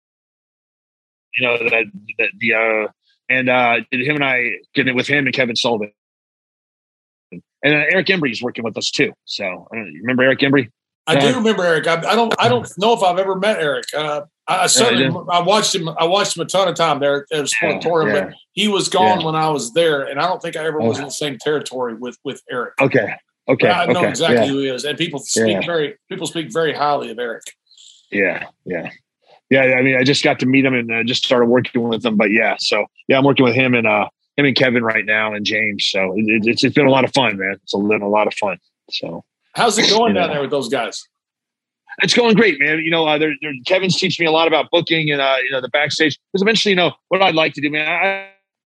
and I did it with him and Kevin Sullivan, and Eric Embry is working with us too. So you remember Eric Embry? I do remember Eric. I don't know if I've ever met Eric. I certainly I watched him a ton of time there at Sportatorium, but he was gone when I was there, and I don't think I ever was in the same territory with Eric. Okay. But I know exactly who he is, and people speak very highly of Eric. Yeah. I mean, I just got to meet him and just started working with him. But I'm working with him and Kevin right now, and James. So it's been a lot of fun, man. It's been a lot of fun. So how's it going down there with those guys? It's going great, man. Kevin's teaching me a lot about booking and the backstage. Because eventually, what I'd like to do, man.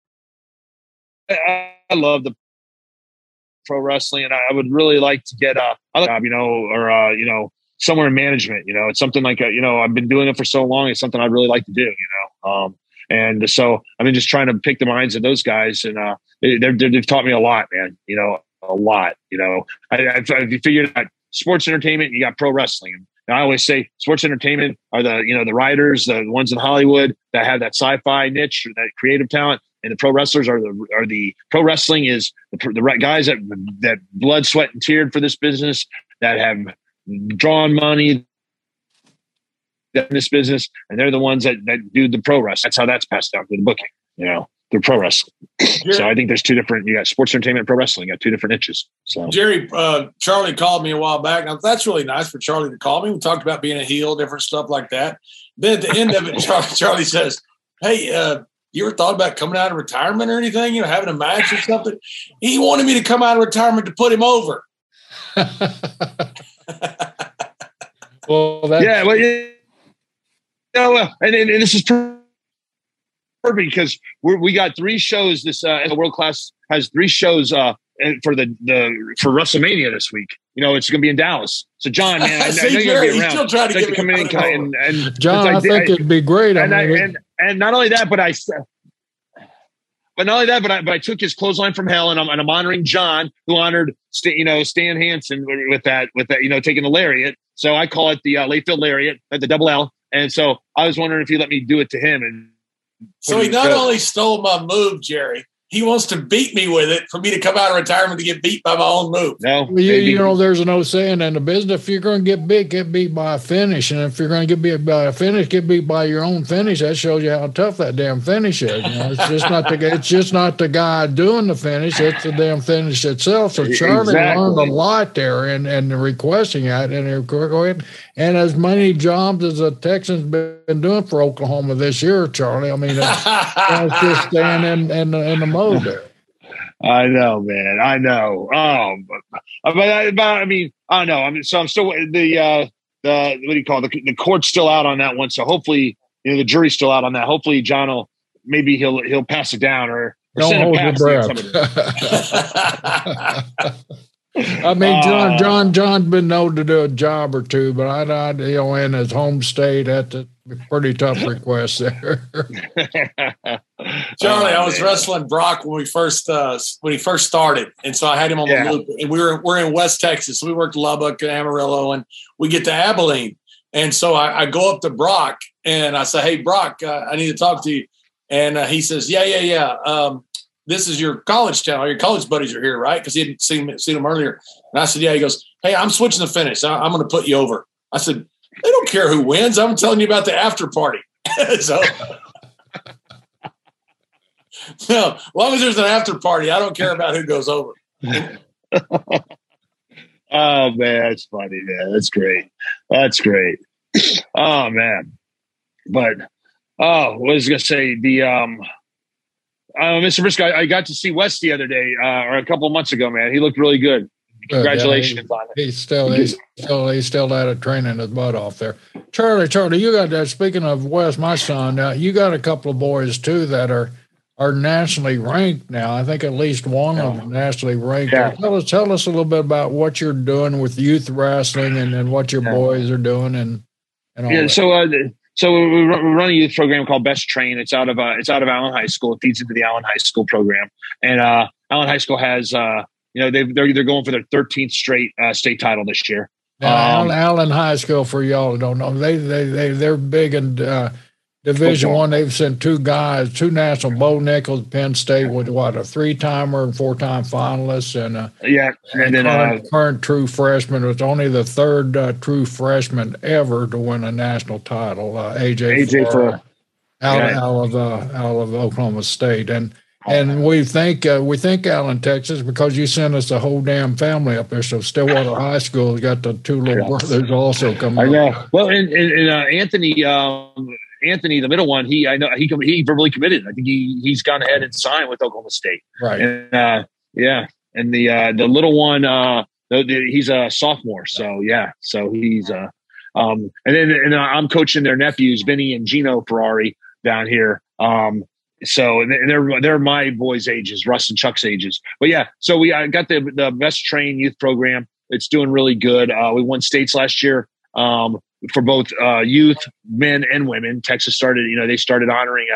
I love the pro wrestling, and I would really like to get a job, somewhere in management. It's something like I've been doing it for so long. It's something I'd really like to do. And so I've been just trying to pick the minds of those guys, and they've taught me a lot, man. A lot. I figured out sports entertainment, you got pro wrestling. And I always say sports entertainment are the writers, the ones in Hollywood that have that sci-fi niche or that creative talent, and the pro wrestlers are the pro wrestling is the guys that blood, sweat, and teared for this business, that have drawn money in this business, and they're the ones that do the pro wrestling. That's how that's passed down to the booking. They're pro wrestling. So I think there's two different. You got sports entertainment and pro wrestling. You got two different niches. So Jerry, Charlie called me a while back. Now that's really nice for Charlie to call me. We talked about being a heel, different stuff like that. Then at the end of it, Charlie says, "Hey, you ever thought about coming out of retirement or anything? Having a match or something?" He wanted me to come out of retirement to put him over. Well, and this is perfect because we got 3 shows. This World Class has 3 shows for WrestleMania this week. It's going to be in Dallas. So John, man, I know you're going to be around. Still trying to come in and John, I think it'd be great. And not only that, but I took his clothesline from hell, and I'm honoring John, who honored Stan Hansen with that taking the lariat. So I call it the Layfield lariat at the double L. And so I was wondering if you let me do it to him. And so he not only stole my move, Jerry, he wants to beat me with it for me to come out of retirement to get beat by my own move. No, well, you know, there's an old saying in the business: if you're going to get beat by a finish, and if you're going to get beat by a finish, get beat by your own finish. That shows you how tough that damn finish is. You know, it's just not the guy doing the finish; it's the damn finish itself. So Charlie learned a lot there, and requesting that, and as many jobs as the Texans been doing for Oklahoma this year, Charlie. I mean, that's just staying in the mode there. I know, man. I know. But I mean, I don't know. I mean, so I'm still the what do you call it? The court's still out on that one. So hopefully, you know, the jury's still out on that. Hopefully, John will he'll pass it down or don't send hold it past your breath. I mean, John's been known to do a job or two, but I you know, in his home state, that's a pretty tough request there. Charlie, I was wrestling Brock when he first started, and so I had him on the loop. And we're in West Texas. So we worked Lubbock and Amarillo, and we get to Abilene. And so I go up to Brock and I say, "Hey, Brock, I need to talk to you." And he says, "Yeah. This is your college town. All your college buddies are here, right?" Because he hadn't seen them earlier. And I said, "Yeah." He goes, "Hey, I'm switching the finish. I'm going to put you over." I said, "They don't care who wins. I'm telling you about the after party." So, no, as long as there's an after party, I don't care about who goes over. Oh man, that's funny, man. That's great. That's great. Oh man, but what was I going to say? Mr. Briscoe, I got to see Wes the other day, or a couple of months ago, man. He looked really good. Congratulations on it. He's still at it training his butt off there. Charlie, you got that. Speaking of Wes, my son, you got a couple of boys too that are nationally ranked now. I think at least one of them nationally ranked. Yeah. Tell us a little bit about what you're doing with youth wrestling and what your boys are doing and all that. So we run a youth program called Best Train. It's out of Allen High School. It feeds into the Allen High School program, and Allen High School has they're going for their 13th straight state title this year. Now, Allen High School, for y'all who don't know, they're big in Division One. They've sent two national. Bo Nichols, Penn State, with a 3-timer and 4-time finalist, and current true freshman. It's only the third true freshman ever to win a national title. AJ Flora, out of Oklahoma State, and we think Allen, Texas, because you sent us the whole damn family up there. So Stillwater High School has got the two little brothers also coming. I know. Up. Well, and Anthony, the middle one, he verbally committed. I think he's gone ahead and signed with Oklahoma State. Right. And and the little one, he's a sophomore. So so he's and I'm coaching their nephews, Vinny and Gino Ferrari, down here. So and they're my boys' ages, Russ and Chuck's ages. But so I got the Best Train youth program. It's doing really good. We won states last year. For both youth, men and women. Texas started, they started honoring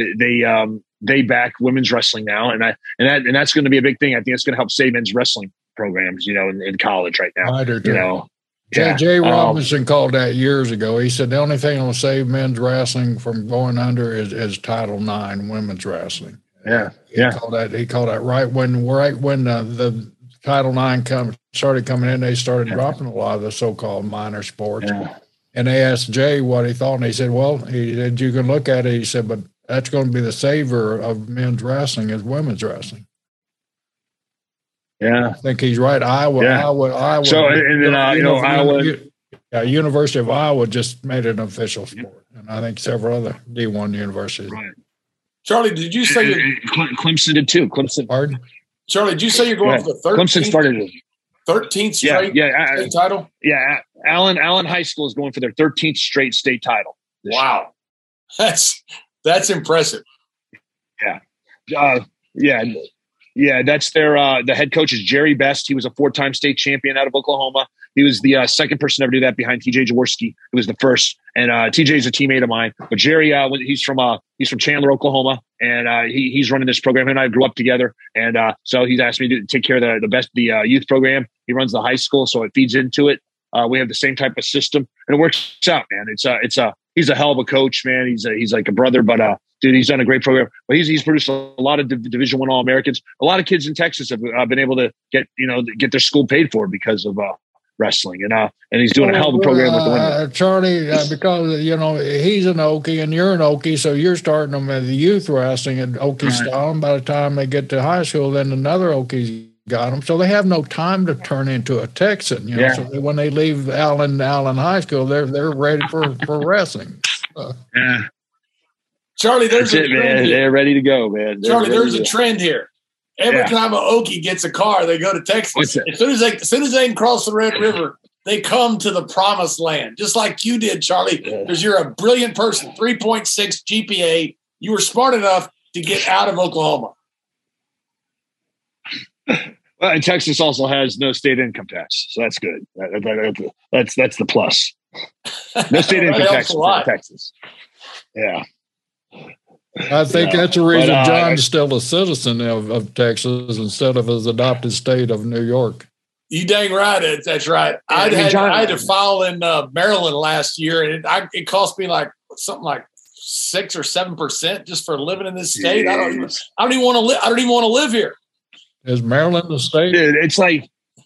they back women's wrestling now, and that's going to be a big thing. I think it's going to help save men's wrestling programs, in college right now. I do too. Jay Robinson called that years ago. He said the only thing that will save men's wrestling from going under is Title IX women's wrestling. Yeah, He called that right when the Title IX started coming in. They started dropping a lot of the so-called minor sports. Yeah. And they asked Jay what he thought, and he said, "Well, you can look at it." He said, "But that's going to be the savior of men's wrestling is women's wrestling." Yeah, I think he's right. Iowa. So and then Iowa. University of Iowa just made it an official sport, and I think several other D1 universities. Right. Charlie, did you say Clemson did too? Clemson. Pardon? Charlie, did you say you're going for the 13th? Clemson started 13th straight state title? Yeah, Allen High School is going for their 13th straight state title. Wow. That's impressive. Yeah. That's their the head coach is Jerry Best. He was a 4-time state champion out of Oklahoma. He was the second person to ever do that behind TJ Jaworski, who was the first. And TJ is a teammate of mine. But Jerry, he's from Chandler, Oklahoma, and he's running this program. Him and I grew up together, and so he's asked me to take care of the youth program. He runs the high school, so it feeds into it. We have the same type of system, and it works out, man. He's a hell of a coach, man. He's like a brother, but dude, he's done a great program. But he's produced a lot of Division I All-Americans. A lot of kids in Texas have been able to get their school paid for because of wrestling, and he's doing a hell of a program with the women. Charlie, because he's an Okie and you're an Okie, so you're starting them at the youth wrestling at Okie style. And by the time they get to high school, then another Okie's got them, so they have no time to turn into a Texan. So when they leave Allen High School, they're ready for wrestling. Charlie, there's a trend here. They're ready to go, man. Charlie, there's a trend here. Every time an Okie gets a car, they go to Texas. As soon as they can cross the Red River, they come to the promised land, just like you did, Charlie, because you're a brilliant person, 3.6 GPA. You were smart enough to get out of Oklahoma. Well, and Texas also has no state income tax, so that's good. That's the plus. No state income tax in Texas. Yeah. I think that's the reason John's still a citizen of Texas instead of his adopted state of New York. You dang right. That's right. I had to file in Maryland last year, and it cost me something like 6 or 7% just for living in this state. I don't even want to live. I don't even want to live here. Is Maryland the state? Dude, it's like,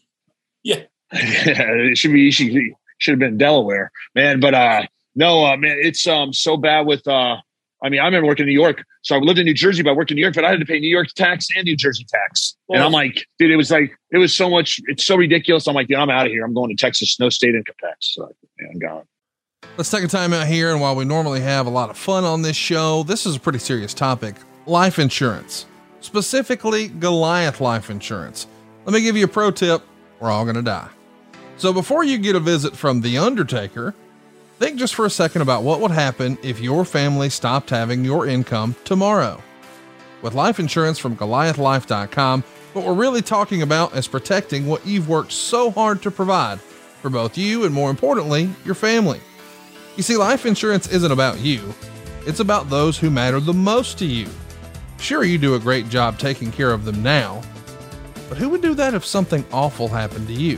it should have been Delaware, man. But no, man, it's so bad with. I remember working in New York. So I lived in New Jersey, but I worked in New York, but I had to pay New York tax and New Jersey tax. And I'm like, dude, it was so much. It's so ridiculous. I'm like, dude, I'm out of here. I'm going to Texas, no state income tax. So I'm gone. Let's take a time out here. And while we normally have a lot of fun on this show, this is a pretty serious topic. Life insurance, specifically Goliath life insurance. Let me give you a pro tip. We're all going to die. So before you get a visit from The Undertaker, think just for a second about what would happen if your family stopped having your income tomorrow. With life insurance from GoliathLife.com, what we're really talking about is protecting what you've worked so hard to provide for both you and, more importantly, your family. You see, life insurance isn't about you. It's about those who matter the most to you. Sure, you do a great job taking care of them now, but who would do that if something awful happened to you?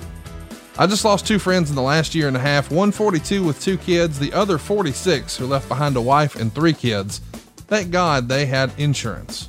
I just lost 2 friends in the last year and a half, one 42 with 2 kids, the other 46 who left behind a wife and 3 kids. Thank God they had insurance.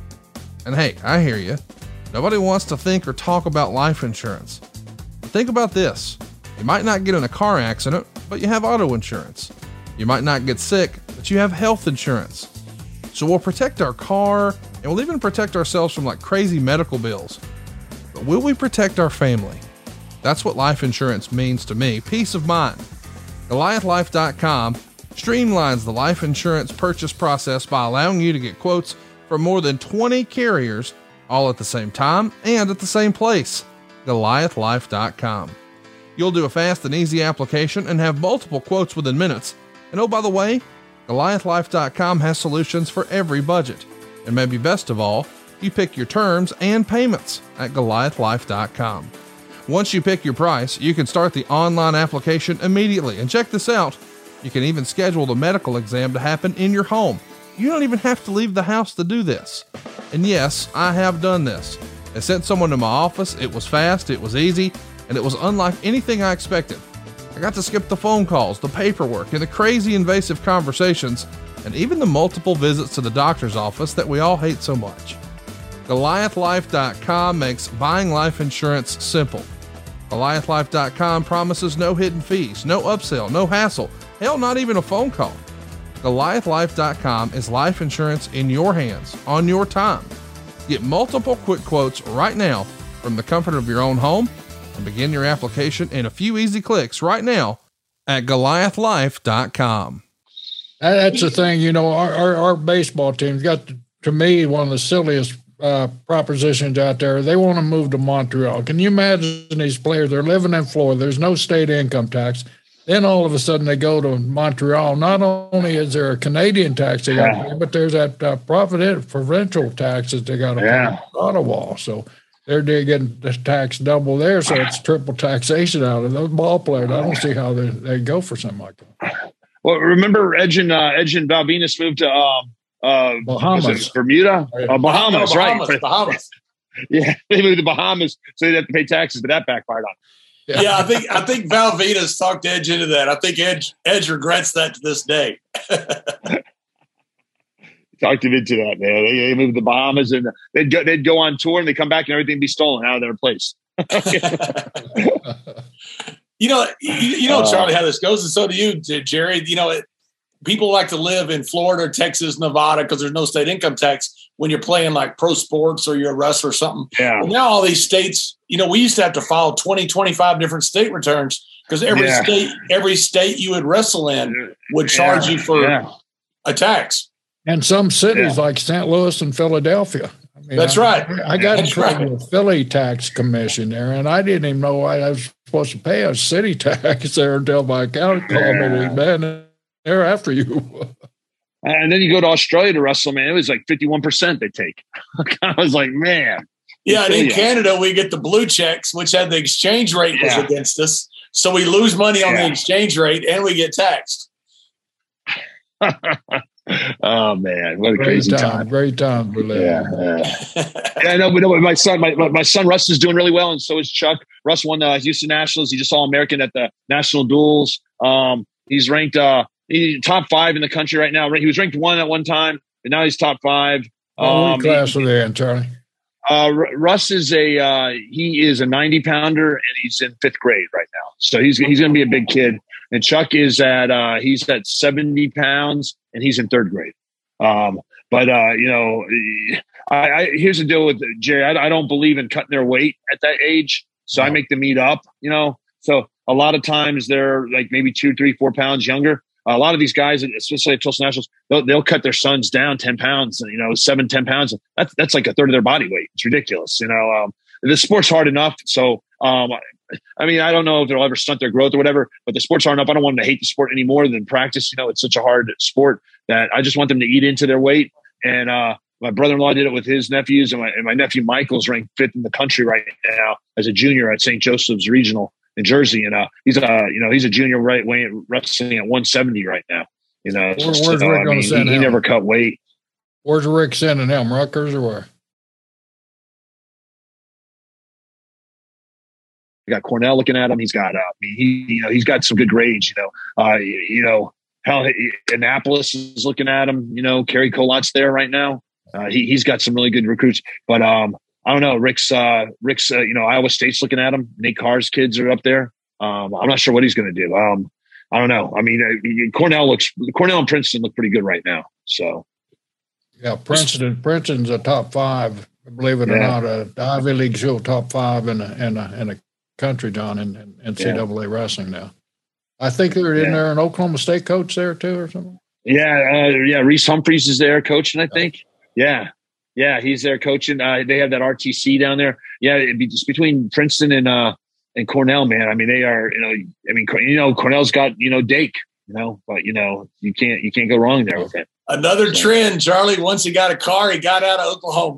And hey, I hear you. Nobody wants to think or talk about life insurance. But think about this. You might not get in a car accident, but you have auto insurance. You might not get sick, but you have health insurance. So we'll protect our car, and we'll even protect ourselves from crazy medical bills. But will we protect our family? That's what life insurance means to me. Peace of mind. GoliathLife.com streamlines the life insurance purchase process by allowing you to get quotes from more than 20 carriers all at the same time and at the same place. GoliathLife.com. You'll do a fast and easy application and have multiple quotes within minutes. And oh, by the way, GoliathLife.com has solutions for every budget. And maybe best of all, you pick your terms and payments at GoliathLife.com. Once you pick your price, you can start the online application immediately. And check this out. You can even schedule the medical exam to happen in your home. You don't even have to leave the house to do this. And yes, I have done this. I sent someone to my office. It was fast, it was easy, and it was unlike anything I expected. I got to skip the phone calls, the paperwork, and the crazy invasive conversations, and even the multiple visits to the doctor's office that we all hate so much. GoliathLife.com makes buying life insurance simple. GoliathLife.com promises no hidden fees, no upsell, no hassle, hell, not even a phone call. GoliathLife.com is life insurance in your hands, on your time. Get multiple quick quotes right now from the comfort of your own home and begin your application in a few easy clicks right now at GoliathLife.com. That's the thing, our baseball team's got, to me, one of the silliest propositions out there. They want to move to Montreal. Can you imagine these players? They're living in Florida. There's no state income tax. Then all of a sudden they go to Montreal. Not only is there a Canadian tax they got to pay, but there's that provincial taxes they got to pay in Ottawa. So they're getting the tax double there. So it's triple taxation out of those ball players. I don't see how they go for something like that. Well, remember Edge and Valvinus moved to Bahamas, Bermuda, Bahamas, right? Bahamas. Yeah, they moved to Bahamas, so they have to pay taxes, but that backfired on. Yeah, I think Val Venus talked Edge into that. I think Edge regrets that to this day. Talked him into that, man. They moved to the Bahamas, and they'd go on tour, and they come back, and everything be stolen out of their place. You know, Charlie, how this goes, and so do you, Jerry. You know, people like to live in Florida, Texas, Nevada because there's no state income tax when you're playing like pro sports or you're a wrestler or something. Yeah. Well, now all these states, you know, we used to have to file 20, 25 different state returns because every state you would wrestle in would charge you for a tax. And some cities like St. Louis and Philadelphia. I mean, That's right. I got in trouble with Philly tax commission there, and I didn't even know I was supposed to pay a city tax there until my accountant called me, man, they're after you. And then you go to Australia to wrestle, man. It was like 51% they take. I was like, man. Yeah, and in Canada, we get the blue checks, which had the exchange rate was against us. So we lose money on the exchange rate, and we get taxed. Oh man, what a crazy time! Great time, yeah. I know. But my son Russ is doing really well, and so is Chuck. Russ won the Houston Nationals. He just All-American at the National Duels. He's ranked top 5 in the country right now. He was ranked 1 at one time, but now he's top 5. What class are they in, Charlie? Russ is he is a 90-pounder, and he's in 5th grade right now. So he's going to be a big kid. And Chuck is he's at 70 pounds, and he's in 3rd grade. You know, here's the deal with Jerry. I don't believe in cutting their weight at that age, so I make them eat up. You know, so a lot of times they're like maybe 2, 3, 4 pounds younger. A lot of these guys, especially at Tulsa Nationals, they'll cut their sons down 10 pounds. You know, 7, 10 pounds. That's like a third of their body weight. It's ridiculous. You know, the sport's hard enough, so. I mean, I don't know if it'll ever stunt their growth or whatever, but the sport's hard enough. I don't want them to hate the sport any more than practice. You know, it's such a hard sport that I just want them to eat into their weight. And my brother-in-law did it with his nephews, and my nephew Michael's ranked 5th in the country right now as a junior at St. Joseph's Regional in Jersey. And he's a junior wrestling at 170 right now. You know, where's Rick going to send him? He never cut weight. Where's Rick sending him? Rutgers or where? You got Cornell looking at him. He's got, he's got some good grades. Hell, Annapolis is looking at him. You know, Kerry Colot's there right now. He's got some really good recruits. But I don't know. Rick's Iowa State's looking at him. Nate Carr's kids are up there. I'm not sure what he's going to do. I don't know. I mean, Cornell and Princeton look pretty good right now. So, yeah, Princeton's a top 5. Believe it or not, the Ivy League show top 5 in a country, John, in NCAA wrestling now. I think they're in there an Oklahoma State coach there too or something. Yeah. Reese Humphreys is there coaching, I think. Yeah, he's there coaching. They have that RTC down there. Yeah, it'd be just between Princeton and Cornell, man. I mean, they are, Cornell's got, Dake, but you can't go wrong there with him. Another trend, Charlie. Once he got a car, he got out of Oklahoma.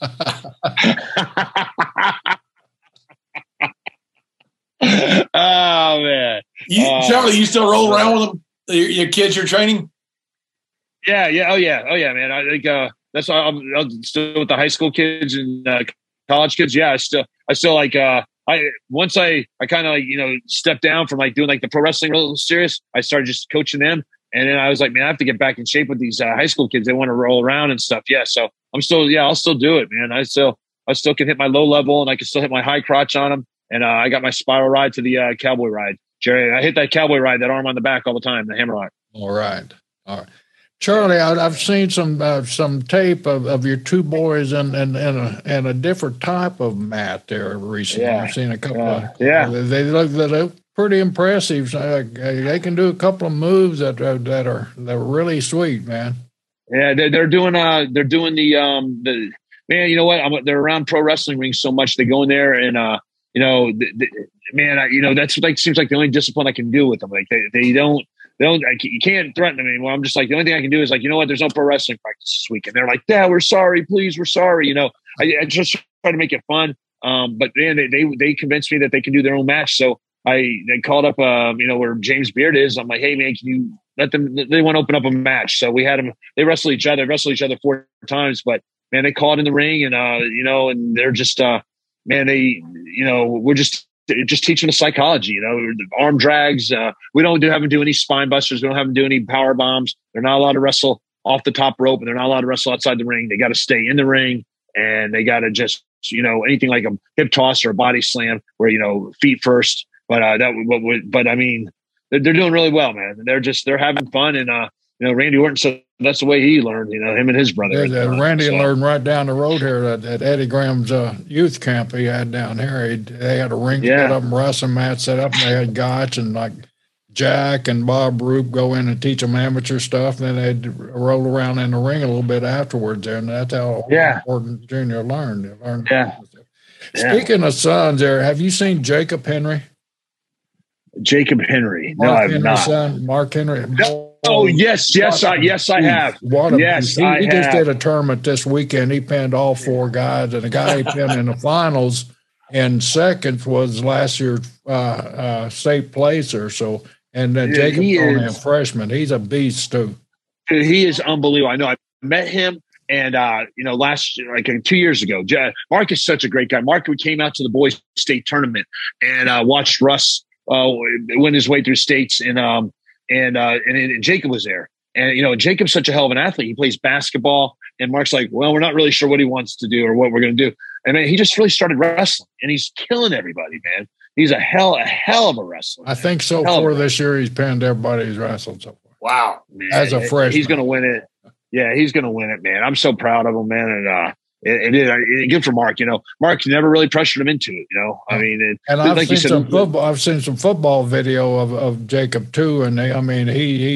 Oh man, Charlie, you still roll around with them? Your kids you're training? Yeah. Oh yeah, man. I think that's why I'm still with the high school kids and college kids. Yeah, I still like. Once I kind of stepped down from like doing like the pro wrestling real serious. I started just coaching them, and then I was like, man, I have to get back in shape with these high school kids. They want to roll around and stuff. Yeah, so I'll still do it, man. I still can hit my low level, and I can still hit my high crotch on them. And I got my spiral ride to the cowboy ride. Jerry, I hit that cowboy ride, that arm on the back all the time, the hammerlock. All right. Charlie, I've seen some tape of your 2 boys in a different type of mat there recently. Yeah. I've seen a couple they look pretty impressive. They can do a couple of moves that are really sweet, man. Yeah, they're doing the man, you know what? They're around pro wrestling rings so much. They go in there and that's like seems like the only discipline I can do with them. Like they don't. You can't threaten them anymore. I'm just like, the only thing I can do is like, you know what? There's no pro wrestling practice this week, and they're like, "Dad, we're sorry. Please, we're sorry." I just try to make it fun. But man, they convinced me that they can do their own match. So they called up, where James Beard is. I'm like, "Hey man, can you let them?" They want to open up a match. So we had them. They wrestled each other 4 times. But man, they called in the ring, and and they're just we're just teaching the psychology, arm drags. We don't have them do any spine busters. We don't have them do any power bombs. They're not allowed to wrestle off the top rope, and they're not allowed to wrestle outside the ring. They got to stay in the ring, and they got to just, anything like a hip toss or a body slam where, feet first. But I mean, they're doing really well, man. They're having fun. And, Randy Orton, so that's the way he learned, him and his brother. Randy learned right down the road here at Eddie Graham's youth camp he had down here. They had a ring set up, wrestling mat set up, and they had Gotch and like Jack and Bob Roop go in and teach them amateur stuff. And then they'd roll around in the ring a little bit afterwards there. And that's how Orton Jr. learned. Speaking of sons there, have you seen Jacob Henry? Jacob Henry. No, I've not. Son, Mark Henry. Oh, yes, I have. He just did a tournament this weekend. He pinned all 4 guys, and the guy he pinned in the finals and second was last year's state placer. So, and Jacob's only a freshman. He's a beast too. He is unbelievable. I know. I met him, and last year, like 2 years ago. Mark is such a great guy. Mark, we came out to the boys' state tournament and watched Russ win his way through states, and Jacob was there. And, Jacob's such a hell of an athlete. He plays basketball, and Mark's like, well, we're not really sure what he wants to do or what we're going to do. And man, he just really started wrestling, and he's killing everybody, man. He's a hell of a wrestler. I think so far this year he's pinned everybody he's wrestled so far. Wow. Man, as a freshman. He's going to win it. Yeah, he's going to win it, man. I'm so proud of him, man. And good for Mark. Mark never really pressured him into it. I mean, I've seen some football. I've seen some football video of Jacob too, and he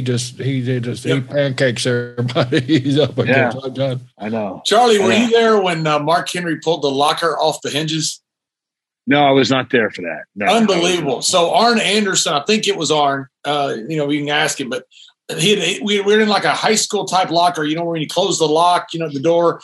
pancakes everybody. He's up against. I know. Charlie, were you there when Mark Henry pulled the locker off the hinges? No, I was not there for that. No, unbelievable. So Arn Anderson, I think it was Arn. We can ask him, but we were in like a high school type locker, when you close the lock, the door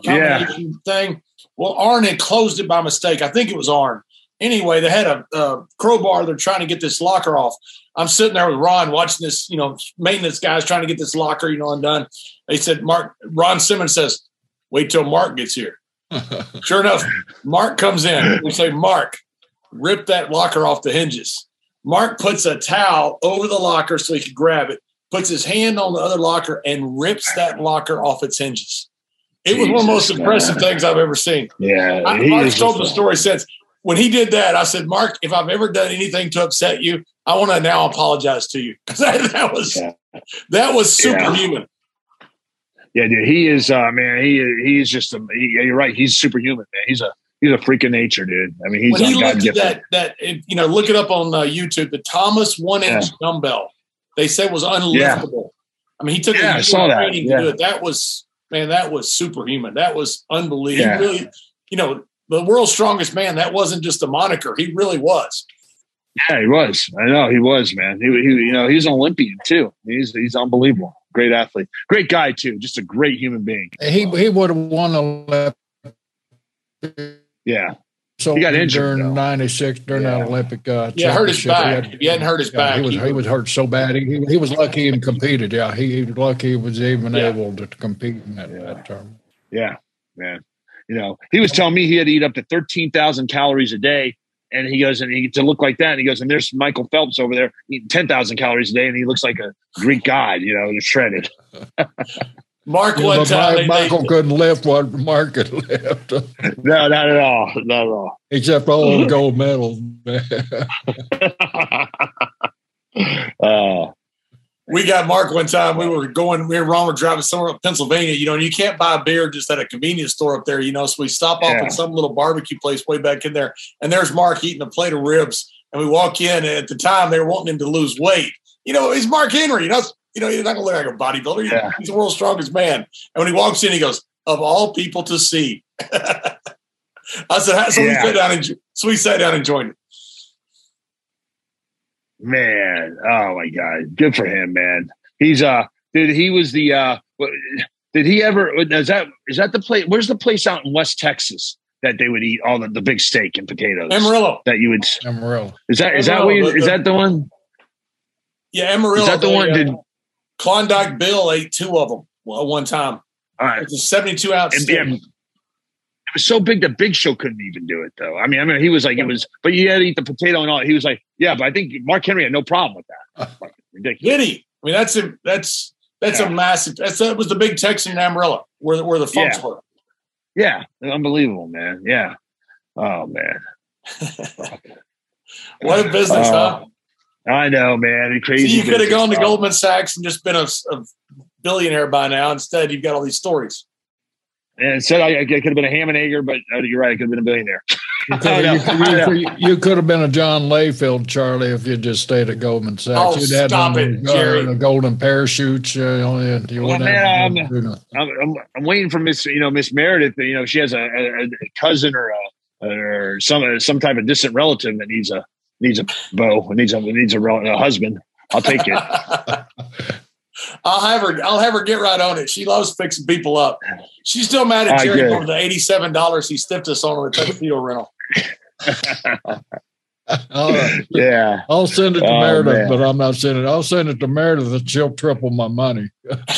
thing. Well, Arn had closed it by mistake. I think it was Arn. Anyway, they had a crowbar. They're trying to get this locker off. I'm sitting there with Ron watching this, maintenance guys trying to get this locker, undone. They said, Ron Simmons says, wait till Mark gets here. Sure enough, Mark comes in. We say, Mark, rip that locker off the hinges. Mark puts a towel over the locker so he could grab it, puts his hand on the other locker, and rips that locker off its hinges. It was one of the most impressive things I've ever seen. Yeah. Mark's told the story since. When he did that, I said, Mark, if I've ever done anything to upset you, I want to now apologize to you. Because that was superhuman. Yeah, dude, he is, man. He's just, you're right. He's superhuman, man. He's a freak of nature, dude. I mean, when he looked at that, look it up on YouTube. The Thomas 1-inch dumbbell they said was unliftable. I mean, he took I saw that. Training to do it. That was superhuman. That was unbelievable. Yeah. He really, the world's strongest man. That wasn't just a moniker. He really was. Yeah, he was. I know he was, man. He he's an Olympian too. He's unbelievable. Great athlete, great guy too. Just a great human being. He would have won Olympic. Yeah. So he got injured during '96 during that Olympic. Hurt his back. He hadn't hurt his back. He was hurt so bad. He was lucky he competed. Yeah, he was lucky he was even able to compete in that tournament. Yeah, man. He was telling me he had to eat up to 13,000 calories a day. And he goes, to look like that. And he goes, and there's Michael Phelps over there eating 10,000 calories a day. And he looks like a Greek god, shredded. Mark one time. Michael couldn't lift what Mark could lift. No, not at all. Not at all. Except for all the gold medals. We got Mark one time. We were driving somewhere up Pennsylvania, and you can't buy beer just at a convenience store up there, so we stop off at some little barbecue place way back in there, and there's Mark eating a plate of ribs, and we walk in, and at the time they were wanting him to lose weight. He's Mark Henry, he's not going to look like a bodybuilder. He's the world's strongest man. And when he walks in, he goes, of all people to see. I said, so we sat down and joined it. Man, oh my God, good for him, man. He's he was the did he ever is that the place? Where's the place out in West Texas that they would eat all the big steak and potatoes? Amarillo. That you would Amarillo. Is that the one? Yeah, Amarillo. Is that the one? Klondike Bill ate 2 of them one time. All right, it's a 72-ounce steak. It was so big that Big Show couldn't even do it, though. I mean, he was like, but you had to eat the potato and all. He was like, yeah, but I think Mark Henry had no problem with that. Ridiculous. Did he? I mean, That's a massive. That was the big Texan in Amarillo where the Funks were. Yeah, unbelievable, man. Yeah. Oh man. What a business, huh? I know, man. Crazy. See, you could have gone to Goldman Sachs and just been a billionaire by now. Instead, you've got all these stories. And instead, I could have been a ham and egger, but you're right. I could have been a billionaire. You could have been a John Layfield, Charlie, if you just stayed at Goldman Sachs. Oh, stop it, Jerry. The golden parachutes. I'm waiting for Miss Meredith. She has a cousin or some type of distant relative that needs a beau, needs a husband. I'll take it. I'll have her get right on it. She loves fixing people up. She's still mad at Jerry over the $87 he stiffed us on the tuxedo rental. Yeah, I'll send it to Meredith, but I'm not sending it. I'll send it to Meredith and she'll triple my money.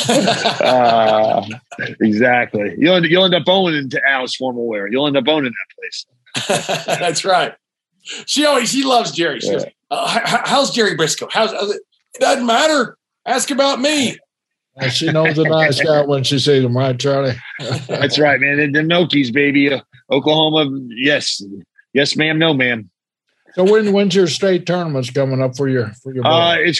Exactly. You'll end up owning into Al's formal wear. You'll end up owning that place. That's right. She loves Jerry. She goes, how's Jerry Briscoe? It doesn't matter. Ask about me. She knows a nice guy when she sees him, right, Charlie? That's right, man. The Nokies, baby. Oklahoma, yes, ma'am, no, ma'am. So when's your state tournaments coming up for your it's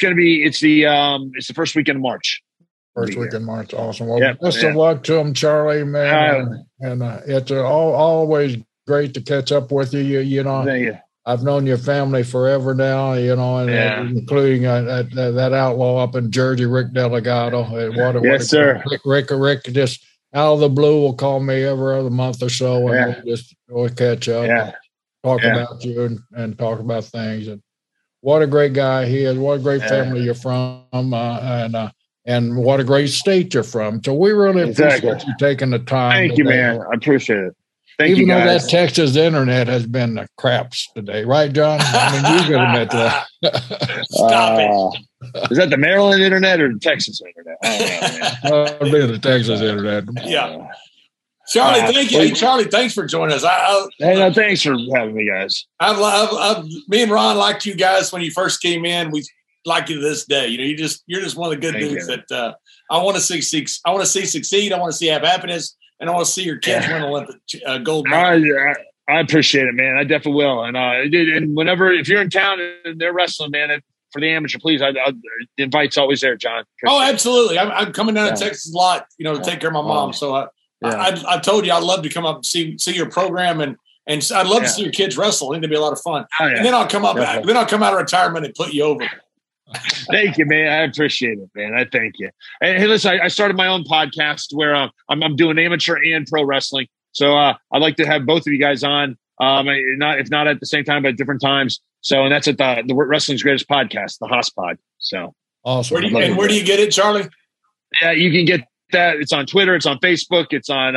the first weekend of March. First week in March, awesome. Well, best of luck to them, Charlie, man. And it's always great to catch up with you. I've known your family forever now, and including that outlaw up in Jersey, Rick Delgado. Sir. Rick just out of the blue will call me every other month or so, and we'll catch up, talk about you and talk about things. And what a great guy he is! What a great family you're from, and what a great state you're from. So we really appreciate you taking the time. Thank you, man. I appreciate it. Even though that Texas internet has been the craps today, right, John? I mean, you could admit that. Stop it. Is that the Maryland internet or the Texas internet? It'll be the Texas internet. Yeah. Charlie, thank you. Hey, Charlie, thanks for joining us. Thanks for having me, guys. Me and Ron liked you guys when you first came in. We like you to this day. You're just one of the good dudes that I want to see succeed. I want to see have happiness. And I want to see your kids win Olympic gold medal. I appreciate it, man. I definitely will. And whenever, if you're in town and they're wrestling, man, for the amateur, please, the invite's always there, John. Oh, absolutely. I'm coming down to Texas a lot, to take care of my mom. So I told you I'd love to come up and see your program, and I'd love to see your kids wrestle. I think it'd be a lot of fun. And then I'll come up. Then I'll come out of retirement and put you over. Thank you, man. I appreciate it, man. I thank you. And hey, listen, I started my own podcast where I'm doing amateur and pro wrestling. So I'd like to have both of you guys on. If not at the same time, but at different times. So, and that's at the Wrestling's Greatest Podcast, the Haas Pod. So awesome. Where do you get it, Charlie? Yeah, you can get that. It's on Twitter. It's on Facebook. It's on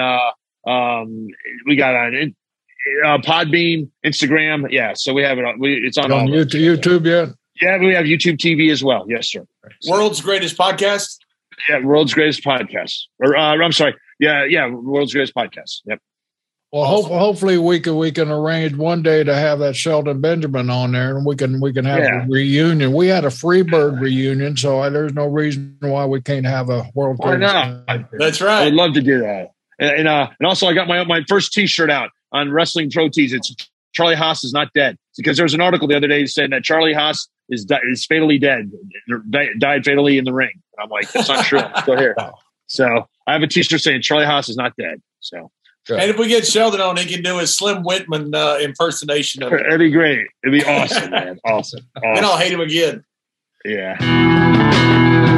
we got on Podbean, Instagram. Yeah, so we have it on. It's on YouTube yet? Yeah, we have YouTube TV as well. Yes, sir. World's Greatest Podcast? Yeah, World's Greatest Podcast. I'm sorry. Yeah, World's Greatest Podcast. Yep. Well, hopefully we can arrange one day to have that Shelton Benjamin on there, and we can have a reunion. We had a Freebird reunion, so there's no reason why we can't have a World Greatest. That's right. I'd love to do that. And also I got my first T-shirt out on Wrestling Pro Tees. It's Charlie Haas is not dead, because there was an article the other day saying that Charlie Haas is fatally dead, died fatally in the ring. And I'm like, that's not true. I'm still here. So I have a T-shirt saying Charlie Haas is not dead. So, and if we get Sheldon on, he can do a Slim Whitman impersonation of it. It'd be great. It'd be awesome, man. Awesome. Then I'll hate him again. Yeah.